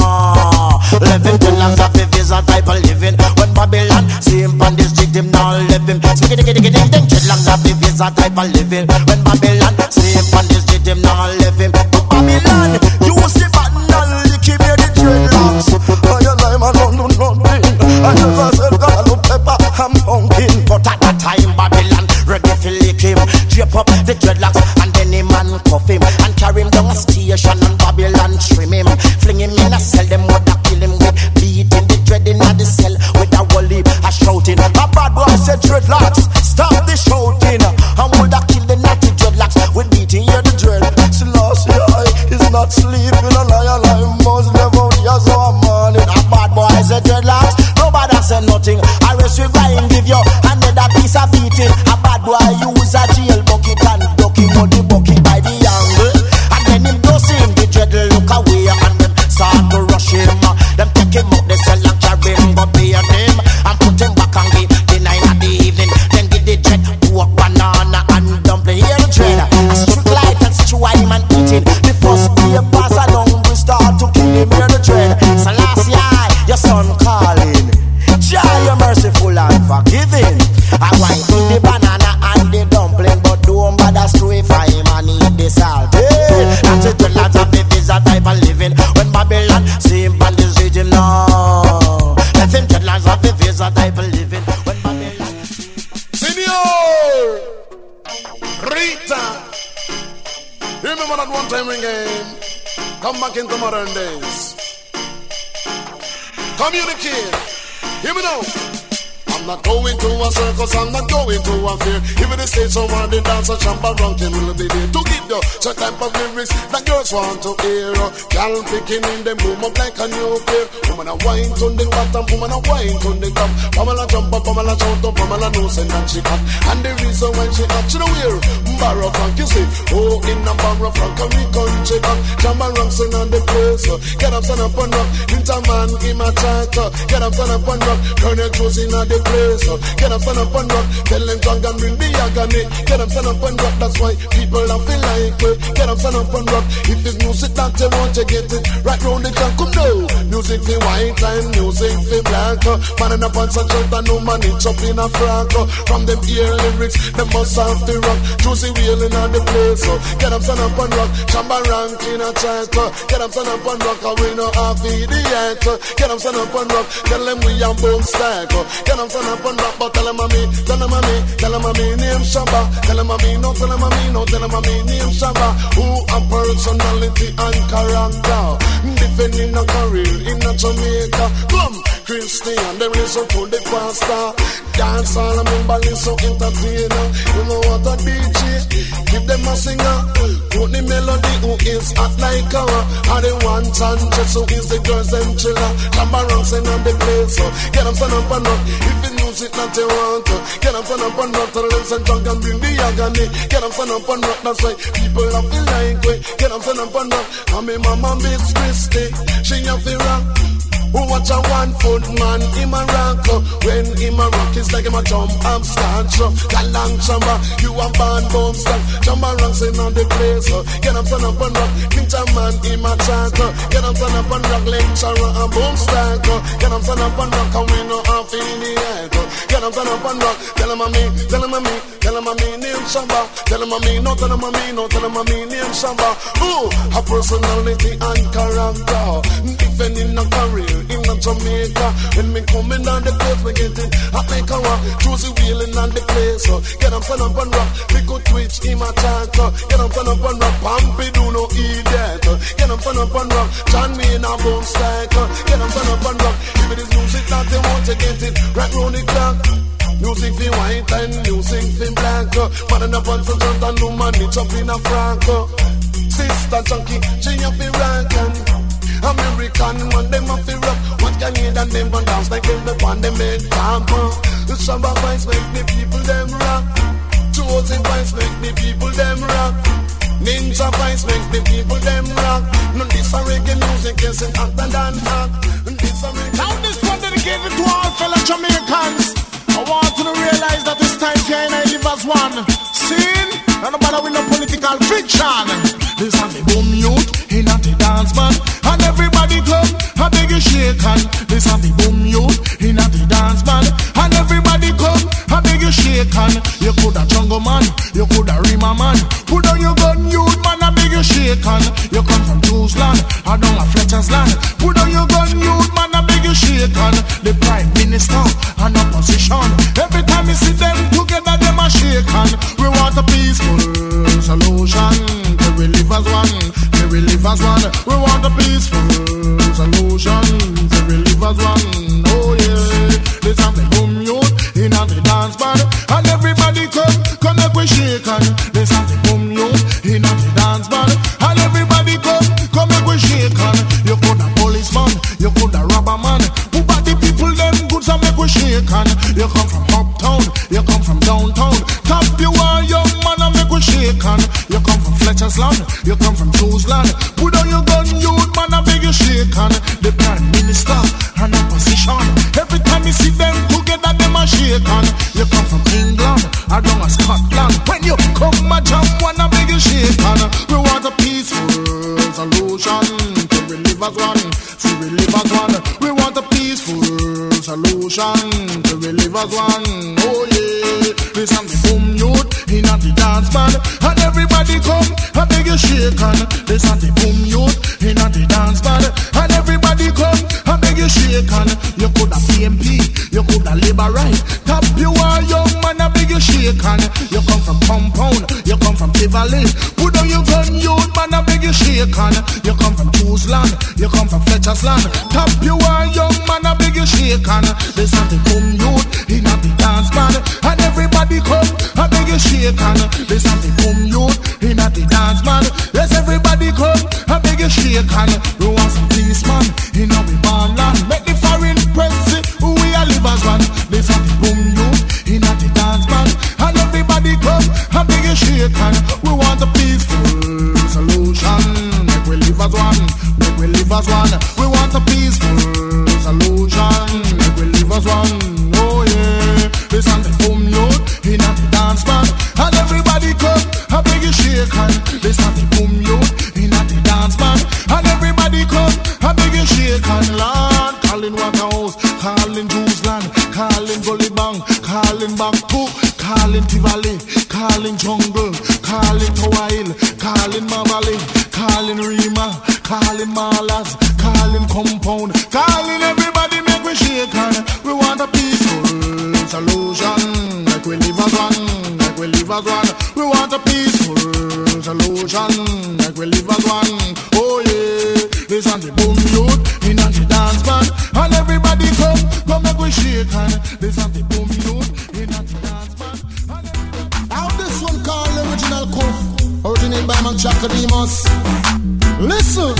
now, living dreadlocks of the visa type of living. When Babylon see him on this rhythm now, living spaghetti giddy giddy ding dreadlocks of the visa type of living. When Babylon see him on this rhythm now, living. Babylon, you see button and lick him here the dreadlocks. I and I man don't do nothing. I just said callaloo, pepper and pumpkin. But at that time Babylon ready to lick him. Drape up the dreadlocks and then the man cuff him and carry him down a station and Babylon trim him. Fling him in a cell, them woulda kill him with beating the dread in the cell with a wally a shouting. A bad boy said dreadlocks, stop the shouting. And woulda kill the naughty dreadlocks with beating here the dread. Selassie I is not sleeping and I and I must live out here so I'm morning. A bad boy said dreadlocks, nobody said nothing. I rest with Ryan give you another piece of beating. A bad boy use a jail bucket and duck him on the bucket by the angle. And then him does him, the dread look away and them start to rush him. Them take him up the cell and carry him but bear him and put him back and give the nine at the evening. Then give the dread pork, banana and dumpling. Hear the dread, a strict light and stew him and eating. The first day pass along we start to kill him. Hear the dread, Selassie your son calling. Jah, you're merciful and forgiving. I want to eat the banana and the dumpling, but don't bother stray for him and eat the salt. Hey, that's it, the lads of the visa type of living. When Babylon see him on this region now, let him the lads of the visa type of living. When Babylon Senior Rita, remember that one time ringing? Come back into modern days. Communicate. Hear me now. I'm not going to a circus, I'm not going to a fair. Even the stage someone they dance a chamber ranking will be there to give you such type of lyrics that girls want to hear. Girl picking in them boom up like a new pair. Woman a wine to the bottom, woman a wine to the top. Pamela jump up, Pamela shout up, Pamela knows and she cut. And the reason why she cut, she don't wear Barrow Frank, you see. Oh, in a Barrow Frank, a we country up. Chamber ranking on the place. Get up, stand up and rock. Interman in my chat. Get up, stand up and rock. Colonel Josie in the place. Get up, stand up and rock. Tell them drunk and bring the agony. Get up, stand up and rock. That's why people don't feel like it. Get up, stand up and rock. If it's music that you want, you get it. Right round the clock, come down. Music for white and music for black. Man in a pants and shirt and no man it's up in a frock. From them ear lyrics, them must have to rock. Juicy wheeling on the place. Get up, stand up and rock. Chamba rank in a chat. Get up, stand up and rock. And we know half idiot. Get up, stand up and rock. Tell them we are boom stack. Get up, stand up and rock, but tell them I'm me, tell them I'm me, tell them I'm me name Shabba. Tell them I mean no, tell them I mean no, tell them I mean name Shabba. Who a personality and character, defending a career in a Jamaica. Come, Christian, them listen to the pastor. Dance all I'm in Bali, so entertainer. You know what a D J, give them a singer. Put the melody who is hot like our. Are the one chance, who is the girls them chiller. Come around, sing on the place, so get them stand up and up. If the music not you want, get them stand up and up. Tell them send drunk and bring the agony. Get them stand up and up, that's why people have the like way. Get them stand up and up. And me mama Miss Christie, she have the rock. Who watch a one foot man, him a rock. When him a rock, it's like him a jump and stand. Got long chamba, you a band boom stand. Chamba ranks in on the place. Get up, stand up and rock. Ninja man, him a chant. Get up, stand up and rock. Lecturer and boom stand. Get up, stand up and rock. And we know half in the air. Get up, stand up and rock. Tell him a me, tell him a me, tell him a me name Shamba. Tell him a me, no, tell him a me, no, tell him a me name Shamba. Ooh, a personality and character, defending a career in a Jamaica. When me coming down the place, me get it hot like a rock. Choose the wheeling on the place. So get up, stand up and rock. We could twitch him a chant. Get up, stand up and rock. Pampy do no idiot. Get up, stand up and rock. John me in a boom stack. Get up, stand up and rock. If it is music that they want to get it right round the clock. Music fi white and music fi black. Man in a pants and shirt and woman it up in a frock. Sister Junkie, she a fi rockin'. American man, them a fi rock. What can you than them and dance like them the one them make camper. The Shabba vibes make the people them rock. Josie vibes make the people them rock. Ninja vibes make the people them rock. No this a reggae music is an actor than hot. Now this one dedicated to all fellow Jamaicans. I want you to realize that it's time for I live as one. Seen? None matter with no political fiction. This is the boom youth in a the dance man. And everybody come, I beg you shake hand. This is the boom youth in a the dance man. And everybody come, I beg you shake hand. You could a jungle man, you could a rima man. Put on your gun youth man, I beg you shake hand. You come from Jews land, I don't have Fletcher's land. Put on your gun youth man, I beg you shake hand. The prime minister and opposition. Every time you see them together, them a shake hand. We want a peaceful solution. We live as one, we live as one. We want a peaceful solution. We live as one. Oh yeah, this is the boom youth in the dance band. And everybody come, come make we shake hand. This is the boom youth in the dance band. And everybody come, come make we shake hand. You could a policeman, you could a robber man. Who bad the people them good so make we shake hand. You come from uptown, you come from downtown. Top you are young man and make we shake hand. You come from Fletcher's land, you come from Jews land. Put on your gun youth man and make you shake hand. The prime minister and opposition. Every time you see them together them a shake hand. You come from England, I don't a Scotland. When you come a jump one and make you shake hand. We want a peaceful solution. To we live as one, to we live as one. We want a peaceful solution. To we live as one. Oh yeah, this is the boom youth in the dance band. And everybody come, I beg you shake hand. This is the boom youth in the dance band. And everybody come, I beg you shake hand. You could have P M P, you could have Labour right. Top you are young man, I beg you shake hand. You come from Compound, you come from Tivoli. Put on your gun youth man, I beg you shake hand. You come from Jews land, you come from Fletcher's land. Top you are young man, I beg you shake hand. This is the boom youth in the dance band. And everybody come, I beg you shake hand. This is the boom youth in the dance band. Yes, everybody come, I beg you shake hand. We want some policeman in our born land. Make the foreign press who we are live as one. This is the boom youth in the dance band. And everybody come, I beg you shake hand. We want a peaceful solution. Make we live as one, make we live as one. We want a peaceful solution. Make we live as one. Oh yeah, this is the boom youth in the dance band. And everybody come, I beg you shake hand. This is the boom youth in the dance band. And everybody come, I beg you shake hand. Lord, calling Waterhouse, calling Jews-land, calling Gully Bang, calling Baku, calling Tivoli, calling Jungle, calling Hawaii, calling Mavali, calling Rima, calling Malas, calling Compound, calling everybody make we shake hand. We want a peaceful solution. Like we live as one, like we live as one. We want a peaceful solution, like we live as one. Oh yeah, this and the boom youth in and the dance band, and everybody come, come make we shake hand. This and the boom youth in and the dance band. Now this one called Original Kuf, originated by Man Chakademus. Listen.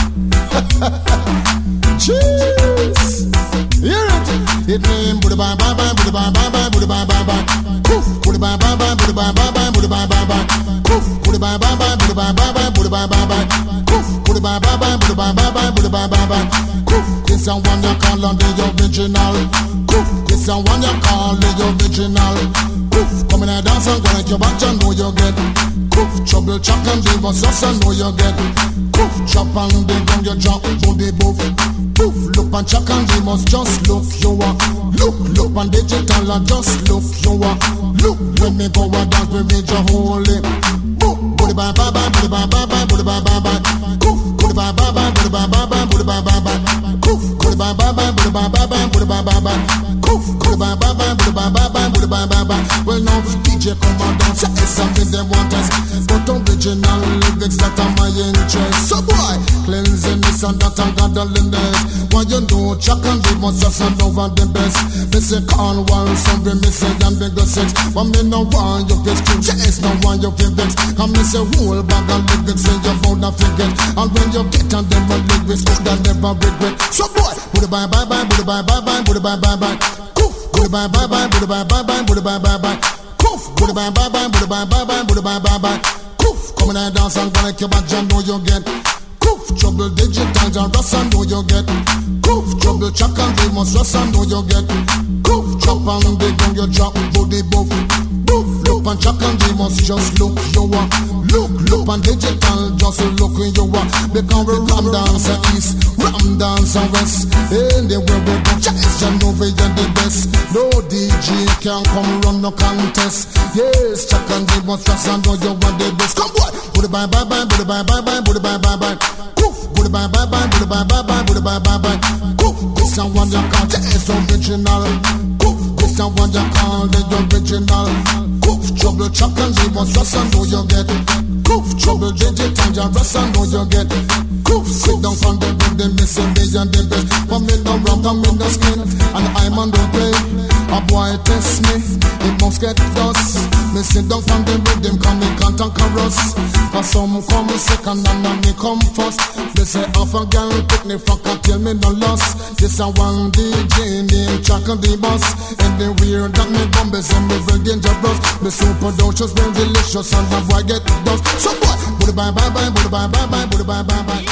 Cheers. Hear it. It mean Buddha bye bye bye, Buddha bye bye bye, Buddha bye bye bye. Kuf, Buddha bye bye bye, Buddha bye bye bye, Buddha bye bye bye. Kuf, Buddha bye bye bye, Buddha bye bye bye, Buddha bye bye bye. Kuf, Buddha bye bye bye, Buddha bye bye bye, Buddha bye bye bye. Kuf, this and one you call on the original. Kuf, this and one you call the original. Kuf, come in and dance and go like your back, you know you get. Kuf, trouble chuck and leave us just and know you get. Kuf, chop and the gun you drop, booty boof. Poof, look and check and they must just look you are. Look, look and digital and just look you are. Look, when me go a dance we reach a holy. Boom, booty bye bye bye, booty bye bye bye, booty bye bye bye. Poof, booty bye bye bye, booty bye bye bye, booty bye bye bye. Poof, booty bye bye bye, booty bye bye bye, booty bye bye bye. Poof, booty bye bye bye, booty bye bye bye, booty bye bye bye. Well now D J come and dance, it's something they want us. But original lyrics that are my interest. So boy, cleansing this and that and godliness. Why you know Chuck and they must just hand over the best. They say call one, some be missing and bigger sex. But me no want you get true, yes, no want you feel vex. Come me say whole bag of lyrics and you found a forget. And when you get on them a lyrics, could I never regret. So boy, put it bye bye bye, put it bye bye bye, put it bye bye bye. Poof, put it bye bye bye, put it bye bye bye, put it bye bye bye. Poof, put it bye bye bye, put it bye bye bye, put it bye bye bye. Poof, come in and dance and go like your back, you know you get. Poof, trouble digital, and rust and know you get. Poof, trouble chuck and they must rust and know you get. Poof, chop and they gun you drop, booty boof. Poof, look and chuck and they must just look you are. Look, look and digital, just look in you are. Because we ram dance and east, ram dance and west. Anywhere we go, just you know we are the best. No D J can come run no contest. Yes, chuck and they must rust and know you are the best. Come boy, put it bye bye bye, put it bye bye bye, put it bye bye bye. Poof, put it bye bye bye, put it bye bye bye, put it bye bye bye. Poof, this and one you call the original. Poof, this and one you call the original. Poof, trouble chuck and they must rust and know you get. Poof, trouble digital, you rust and know you get. Poof, sit down from the room, they missing me and the best. But me no rock and me no skin, and I'm on the play. A boy test me, it must get dust. Me sit down from the rhythm, come me can't conquer us. Cause some come second and me come first. They say half a girl pick me fuck and tell me no loss. This a one D J named Chuck and the boss. And the weird that me bumbles and me very dangerous. Me super delicious, very delicious, and the boy get dust. So boy, booty bye bye bye, booty bye bye bye, booty bye bye bye.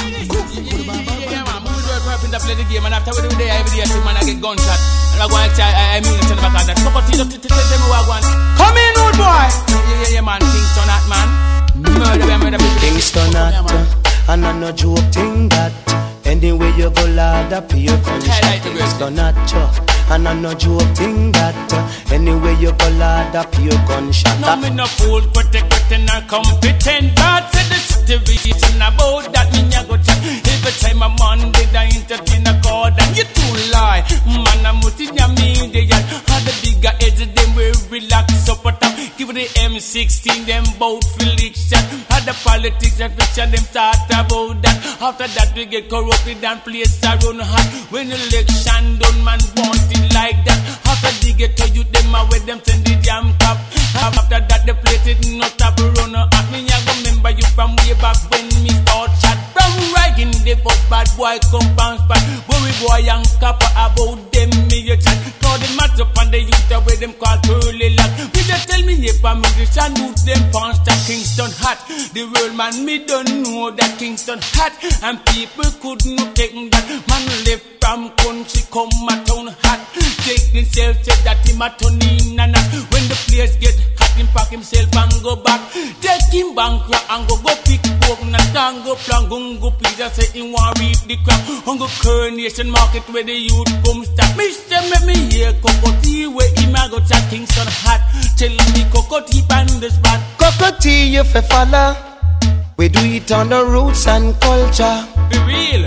To play the game, and after we do there every day, I see man I get gunshot. And I go and try, I, I mean it to the back of that. So continue to tell them who I want. Come in, old boy. Yeah, yeah, yeah, man. Kingston that man. Murder them, murder people. Kingston that, and I no joke thing that. Anyway you go, Lord, up your gunshot. Kingston that, and I no joke thing that. Anyway you go, Lord, up your gunshot. No me no fool, protect, protect, and competent. God said the situation about that me ya go tell. Every time I'm on the entertain a god and you too lie. Man I'm putting ya media. Had the bigger edge them we relax up at top. Give the M sixteen them both election. Had the politics that fiction them start about that. After that we get corrupted and place around hot. When election done man want it like that. After they get to you them away them send the damn cap. After that they plate it not up run at me. I remember you from way back when me start chat. From riding the bus bad boy come bounce back. Worry boy and copper about them me you chat. Call them match up and they use the way them call curly lock. We just tell me if I'm English and move them punch that Kingston hot. The world man me don't know that Kingston hot. And people couldn't take that. Man left from country come a town hot. Take himself said that him a turn in and out. When the place get hot him pack himself and go back. Take him bankrupt and go go pick pork and tango plan gungo pizza say him want read the crap. On go Coronation Market where the youth come stop. Mister make me hear Cocoa where him a go chat Kingston hot. Tell me Cocoa on the spot. Cocoa you fe follow. We do it on the roots and culture. Be real.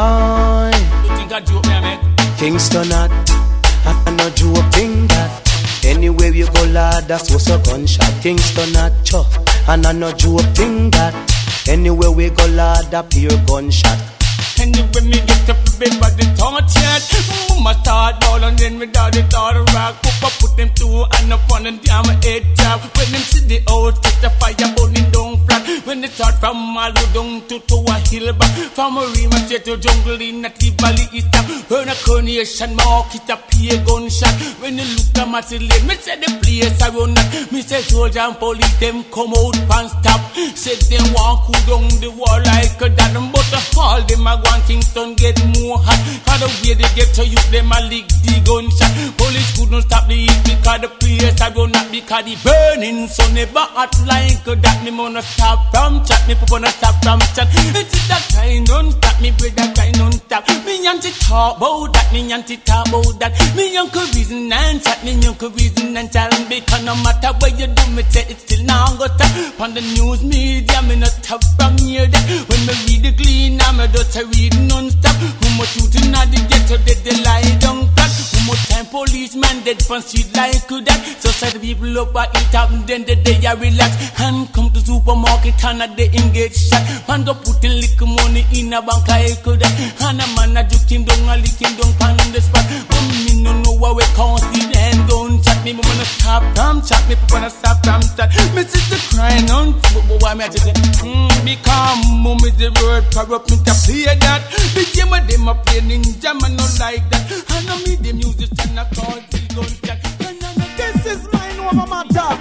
Aye. You think I joke me I make? Kingston hot. I no joke thing that. Anywhere you go, Lord, that's what's a gunshot. Things turn not cho, and I no joke thing that. Anywhere we go, Lord, that pure gunshot. Anyway, me get up to bed, but the thought yet. Mama start ball and then me daddy start a rock. Pop up, put them two and up on the damn head top. When them see the out, set the fire burning down flat. When they start from Malu down to to a hill back. From a rima straight to jungle in a T-Valley East. Earn a coronation mark, it a pay gunshot. When you look at my lane, me say the place I run that. Me say soldier and police, them come out and stop. Said them walk who down the wall like a dad. But all them a go and Kingston get more hot. Cause the way they get to you, them a lick the gunshot. Police couldn't stop the heat because the place I run not because the burning sun never hot like that. Me wanna stop from chat, me put on a stop from chat. It's that kind don't stop, me break that kind don't stop. Me yanti talk about that, me yanti talk about that. Me yanko reason and chat, me yanko reason and chat. Because no matter what you do, me say it's still now go stop. On the news media, me not top from here that. When me read the clean, I'm a daughter read non-stop. Who much shooting at the ghetto, they, they lie down flat. Who much time policeman dead from street like that. So say the people up at it up and then the day I relax. And come to supermarket and they engage shot. And go put in liquor money in a bank like that. And a man a juke him down, a lick him down pan on the spot. But me no know what we can't see them gun chat. Me wanna stop from chat, me wanna stop from chat. Me sister crying on, but why me I just say, hmm, because mom is the word corrupt me to play that. The game of them a play ninja, man not like that. I know me the music and I can't see gun chat. This is mine over my talk.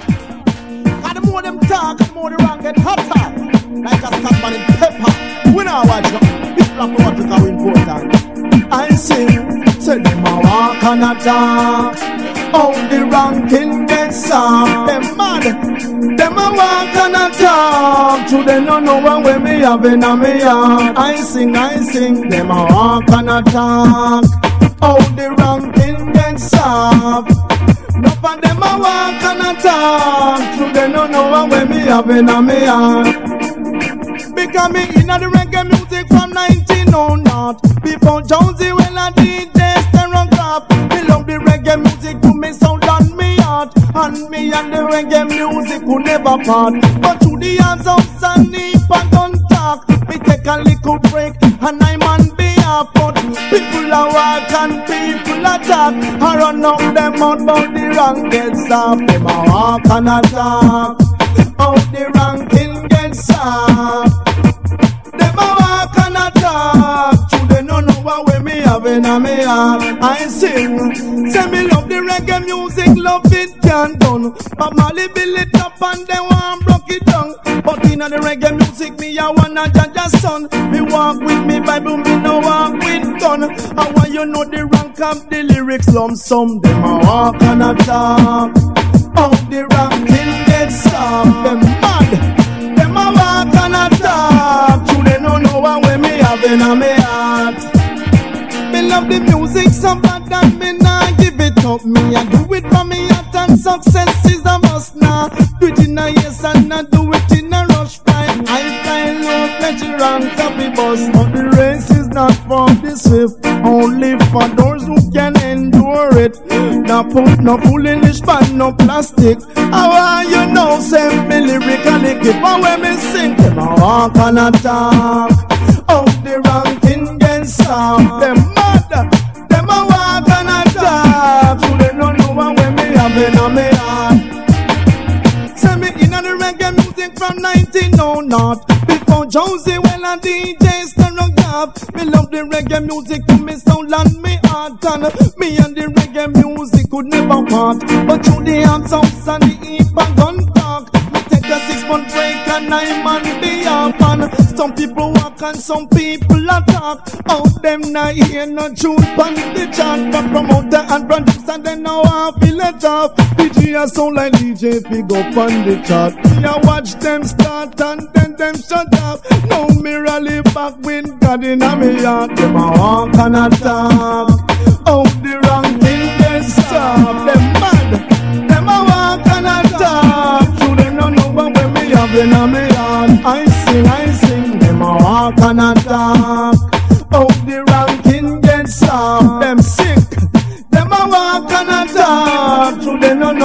And the more them talk, the more the wrong get hotter. Like a Scotman in pepper. We now watch them. People have to watch it how important. I sing, say them a walk and a talk. Oh, the ranking gets soft. Them mad. Them a walk and a talk. To them no know what way me have in a me heart. I sing, I sing. Them a walk and a talk. Oh, the ranking gets soft. No for them a walk and a talk. To them no know what way me have in a me heart. Because me inna the reggae music from nineteen oh naught. Before Jonesy well a D J Sterograph. Me love the reggae music to me sound and me heart. And me and the reggae music will never part. But to the hands of Sunny and gun talk. Me take a little break and I'm on behalf. But people are walk and people are talk. I run up them out but the rank gets off. Them a walk and a talk. Oh, the ranking gets soft. Them a walk and a talk. To they no know what way me have in a me heart. I sing, say me love the reggae music, love it can't done. But Molly build it up and they want broke it down. But in the reggae music, me a wanna judge a son. Me walk with me Bible, me no walk with gun. And why you know the rank of the lyrics lump sum. Them a walk and a talk. Oh, the ranking gets soft. Them mad. Them a walk and a talk. To they no know what way me have in a me heart. Me love the music so bad that me nah give it up. Me a do it for me heart and success is a must now. Do it in a yes and I do it in a rush fight. I find no pleasure and copy bus. But the race is not for the swift, only for those who can endure it. Now put no foolish but no plastic. How are you know say me lyrically keep on when me sing. Them a walk and a talk. Oh, the ranking gets soft. Them mad. Them a walk and a talk. So they don't know what way me have in a me heart. Say me in the reggae music from nineteen oh naught. Before Jonesy well and D J Sterograph. Me love the reggae music to me sound and me heart. And me and the reggae music could never part. But through the arms of Sunny Heap and gun talk. Me take a six month break and I'm on the half. And some people walk and some people attack. Out them not hear no tune on the chant. But promoter and producer they know how to let off. D J a sound like D J Pig up on the chart. Me a watch them start and then them shut up. Now me rally back with God in a me heart. Them a walk and a talk. Oh, the wrong thing they stop. Them mad. Them a walk and a talk. So them no know what way me have in a me heart. I sing, I sing. Them a walk and a talk. Oh, the ranking gets soft. Them sick. Them a walk and a talk. So them no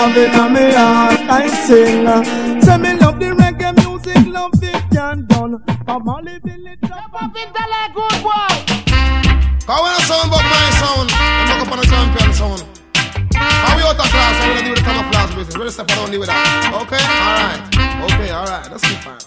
love in me heart. I sing. Say me love the reggae music, love it can done. But Molly Village, step up in the leg, good boy. Cause when I sound but my sound, I'm look up on a champion sound. How we out of class, I'm gonna do the camouflage business. We're gonna step around with that. Okay? Alright. Okay, alright. Let's keep fine.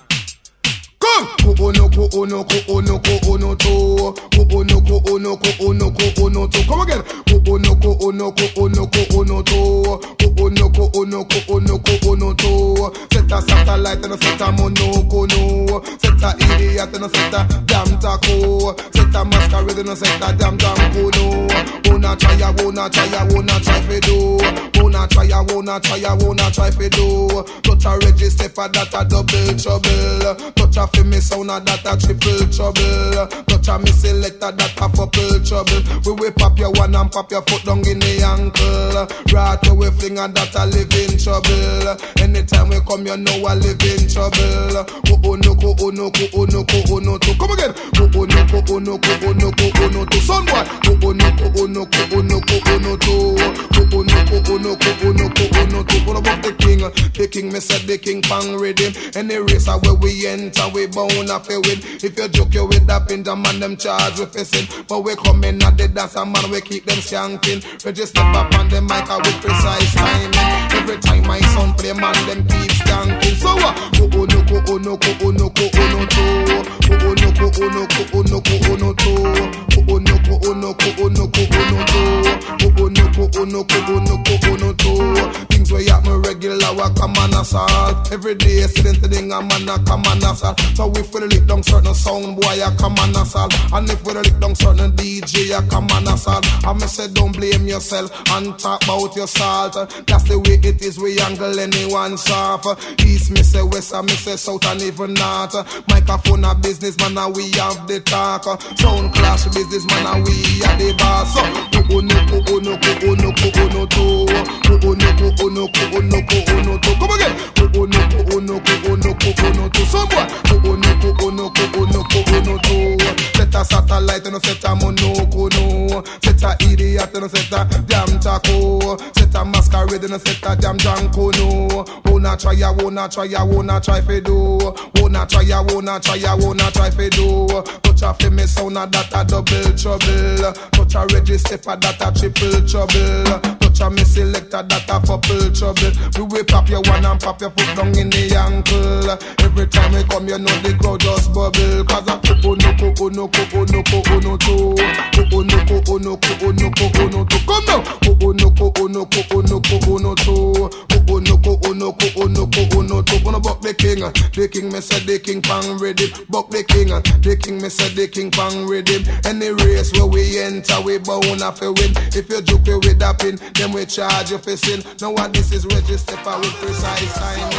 Come! Ko no ko no ko no ko no to. Ko no ko no ko no ko no to. Come again. Ko no ko no ko no ko no to. Ko no ko no ko no ko no to. Set a satellite and set a monoko no. Set a idiot and set a damn taco. Set a masquerade and set a damn damn no. Wona try, wona try, wona try for do. Wona try, wona try, wona try for do. Touch a register for that a double trouble. Touch a fi me sound a that a triple trouble. Touch a me selector that a couple trouble. We will pop your one and pop your foot down in the ankle. Right away fling and that a live in trouble. Anytime we come you know I live in trouble. Oh no ko oh no ko oh no ko oh no to. Come again. Oh no ko oh no ko oh no ko oh no to. Son boy. Oh no ko oh no ko oh no ko oh no to. Oh no ko oh no ko oh no ko oh no to. What about the king? The king me said the king pang rhythm. Any race where we enter we bound a fi win. If you joke you with that pin, the man them charge with fishing. But we come in at the dance and man we keep them shanking. We just step up on the mic with precise timing. Every time my son play man them keep skanking. So what? Uh, oh no ko oh no ko oh no ko oh no to. Oh no ko oh no ko oh no ko oh no to. Oh no ko oh no ko oh no ko oh no to. Oh no ko oh no ko oh no ko oh no to. Things where happen regular we come and assault. Every day sitting to thing a man a come and assault. So if we lick down certain sound boy a come and assault. And if we lick down certain D J a come and assault. I me say don't blame yourself and talk about your salt. That's the way it is, we angle anyone soft. East me say west, I me say south and even north. Microphone a business man and we have the talk. Sound clash business man and we are the boss. Oh no ko oh no ko oh no ko oh no to. Oh no ko oh no ko oh no ko oh no to. Come again. Oh no ko oh no ko oh no ko oh no to. Someone. Oh no ko oh no ko oh no ko oh no to. Set a satellite and set a monoko no. Set a idiot and set a damn taco. Set a masquerade and set a damn janko no. Wona try, wona try, wona try for do. Wona try, wona try, wona try for do. Touch a fi me sound a that a double trouble. Touch a register for that a triple trouble. Touch a me selector that a couple trouble. We will pop your one and pop your foot down in the ankle. Every time we come you know the crowd just bubble. Cause a oh no ko oh no ko oh no ko oh no to. Oh no ko oh no ko oh no ko oh no to. Come now. Oh no ko oh no ko oh no ko oh no to. Oh no ko oh no ko oh no ko oh no to. Gonna buck the king. The king me said the king pang ready. Buck the king. The king me said the king pang ready. Any race where we enter we bound a fi win. If you joke with that pin, then we charge you for sin. Now what this is register for with precise timing.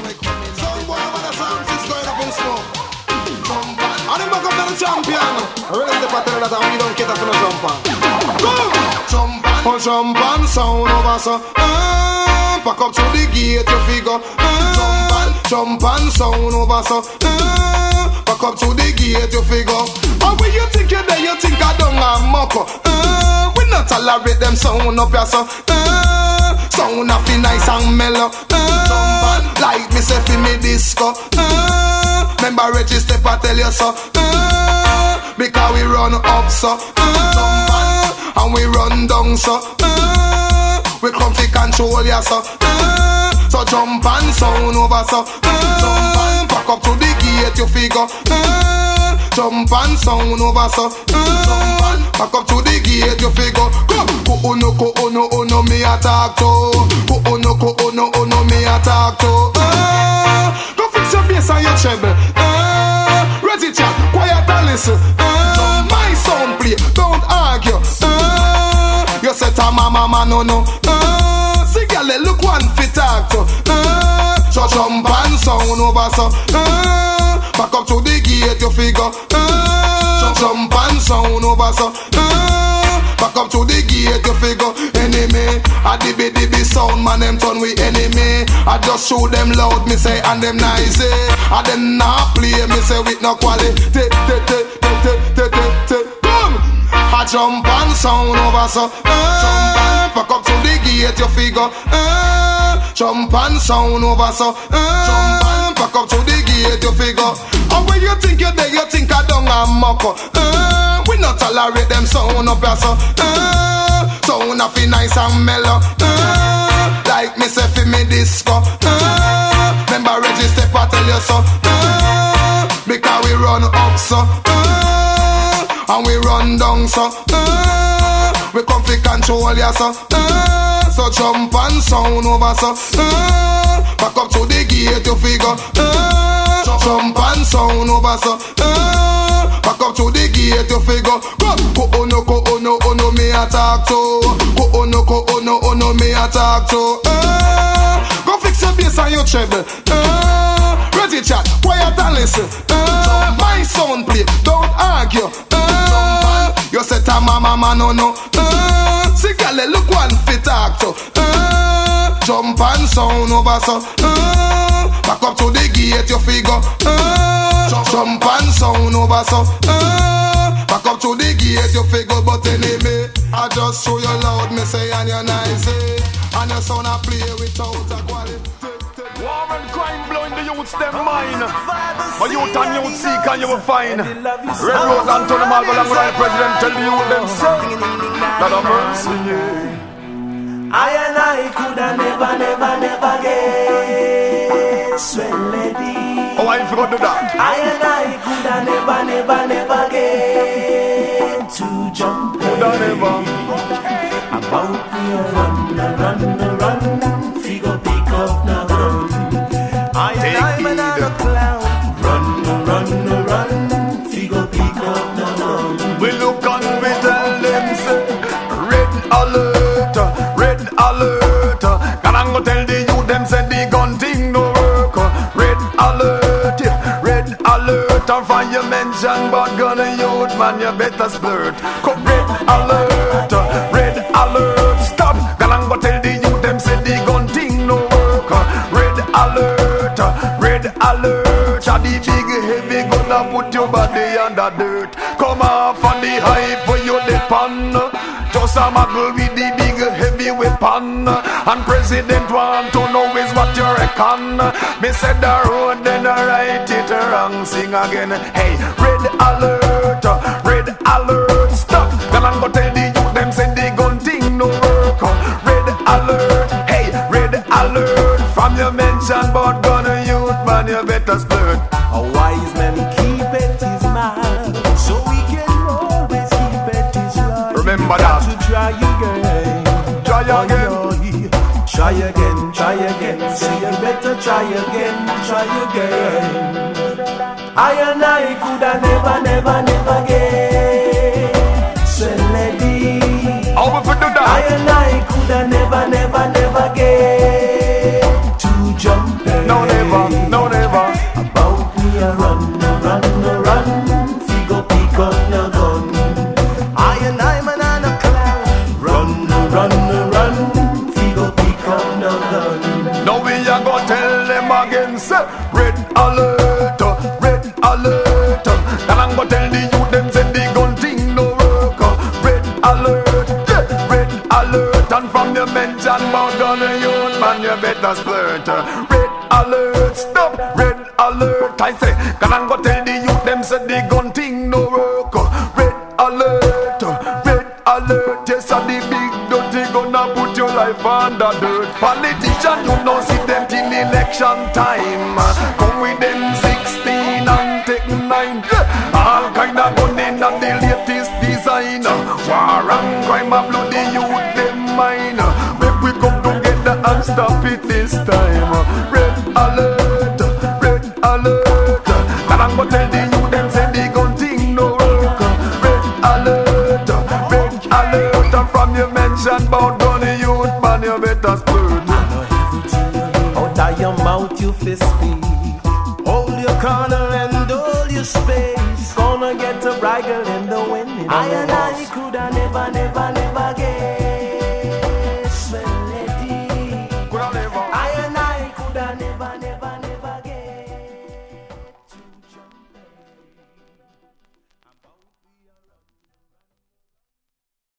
Some boy when the sound is going up in smoke. And then back up to the champion. I really step out there that we don't cater for no jump on. Go! Jump on. Oh, jump on sound over so. Uh, back up to the gate you figure. Uh, jump on. Jump on sound over so. Uh, back up to the gate you figure. Oh, when you think you're there, you think I don't have muck. Uh, we not tolerate them sound up here so. Uh, sound up nice and mellow. Uh, like me say fi me disco. Uh, remember register for tell you so. Uh, because we run up so. Uh, and we run down so. Uh, we come to control ya so. Uh, so jump and sound over so. Uh, back up to the gate you figure. Uh, jump and sound over so. Uh, back up to the gate you figure. Go. Oh no ko oh no oh no me attack to. Oh no ko oh no oh no me attack to. Uh, go fix your bass and your treble. Uh, ready chat, quiet and listen. Uh, my sound play, don't argue. Uh, you set a mama man no no. Uh, see girl look one fit talk to. Uh, so jump and sound over so. Uh, back up to the gate you figure. Uh, jump and sound over so. Uh, back up to the gate you figure. Enemy, a dibby dibby sound man them turn we enemy. I just show them loud me say and them nice. I them not play me say with no quality. Te te te te te te te. Boom! I jump and sound over so. Uh, back up to the gate you figure. Uh, jump and sound over so. Uh, back up to the gate, you figure. And when you think you're there, you think I don't have muck. Uh, we not tolerate them sound up here so. Uh, sound a fi nice and mellow. Uh, like me say fi me disco. Uh, remember Reggie step I tell you so. Uh, because we run up so. Uh, and we run down so. Uh, we come fi control ya so. Uh, so jump and sound over so. Uh, back up to the gate you figure. Uh, jump and sound over so. Uh, back up to the gate you figure. Go go oh no go oh no oh no me attack to. Go oh no go oh no oh no me attack to. Uh, go fix your bass and your treble. Uh, ready chat, quiet and listen. Uh, my sound play, don't argue. Uh, you said ta mama man no no. Uh, see girl look one fit talk to. Uh, jump and sound over so. Uh, back up to the gate you figure. Uh, jump and sound over so. Uh, back up to the gate you figure. But anyway, I just show you loud me say and you nice eh. And your son a play without a quality. War and crime blowing the youths them mind. But youth and youth seek and you will find. Red Rose and Tony Marvel and the president tell the youth them say that a mercy. I and I coulda never, never, never get swell lady. Oh, I forgot to do that. I and I coulda never, never, never get to jump. Coulda never. About me a run, a run, a run. Figure pick up now gun. I and I'm another clown. Run, a run, a run. Figure pick up now gun. We look and we tell them say red alert, red alert. Can I go tell the youth them say the gun thing no work. Red alert, red alert. Or for you mention but gonna youth man you better splurt. Red alert, red alert. Stop. Can I go tell the youth them say the gun thing no work. Red alert, red alert. A the big heavy gonna put your body under dirt. Come off on the hype where you depend. Just a muggle with the big heavy weapon. And president want to know is what you reckon. Me said the road then I write it wrong. Sing again. Hey, red alert, red alert. Stop. Can I go tell the youth them say the gun thing no work. Red alert, hey, red alert. From your mention about gun youth man you better splurt. A wise man keep it his mind, so we can always keep it his life. Remember that. To try again, try again, oh, yeah. Try again, try again. So you better try again, try again. I and I coulda never, never, never get so lady. How we fi do that? I and I coulda never, never, never get to jump. No never, no never. About me a run, a run, a run. Figure pick up the gun. I and I man and a clown. Run, a run, a run. Figure pick up the gun. Now we a go tell them again say red alert, red alert. And I'm go tell the youth them say the gun thing no work. Red alert, yeah, red alert. And from your mention about gun youth man you better splurt. Red alert, stop, red alert. I say, can I go tell the youth them say the gun thing no work. Red alert, red alert. Yes, and the big dirty gonna put your life under dirt. Politician, you know see them till election time. Come with them sixteen and take nine. All kind of gun in and the latest design. War and crime a bloody youth them mine. Make we come together and stop it this time. Red alert, red alert. And I'm gonna tell the youth them say the gun thing no work. Red alert, red alert. And from your mention about gun youth man you better splurt. Out of your mouth you fi speak. Hold your corner and hold your space. Gonna get a bridle in the wind. I and I coulda never, never, never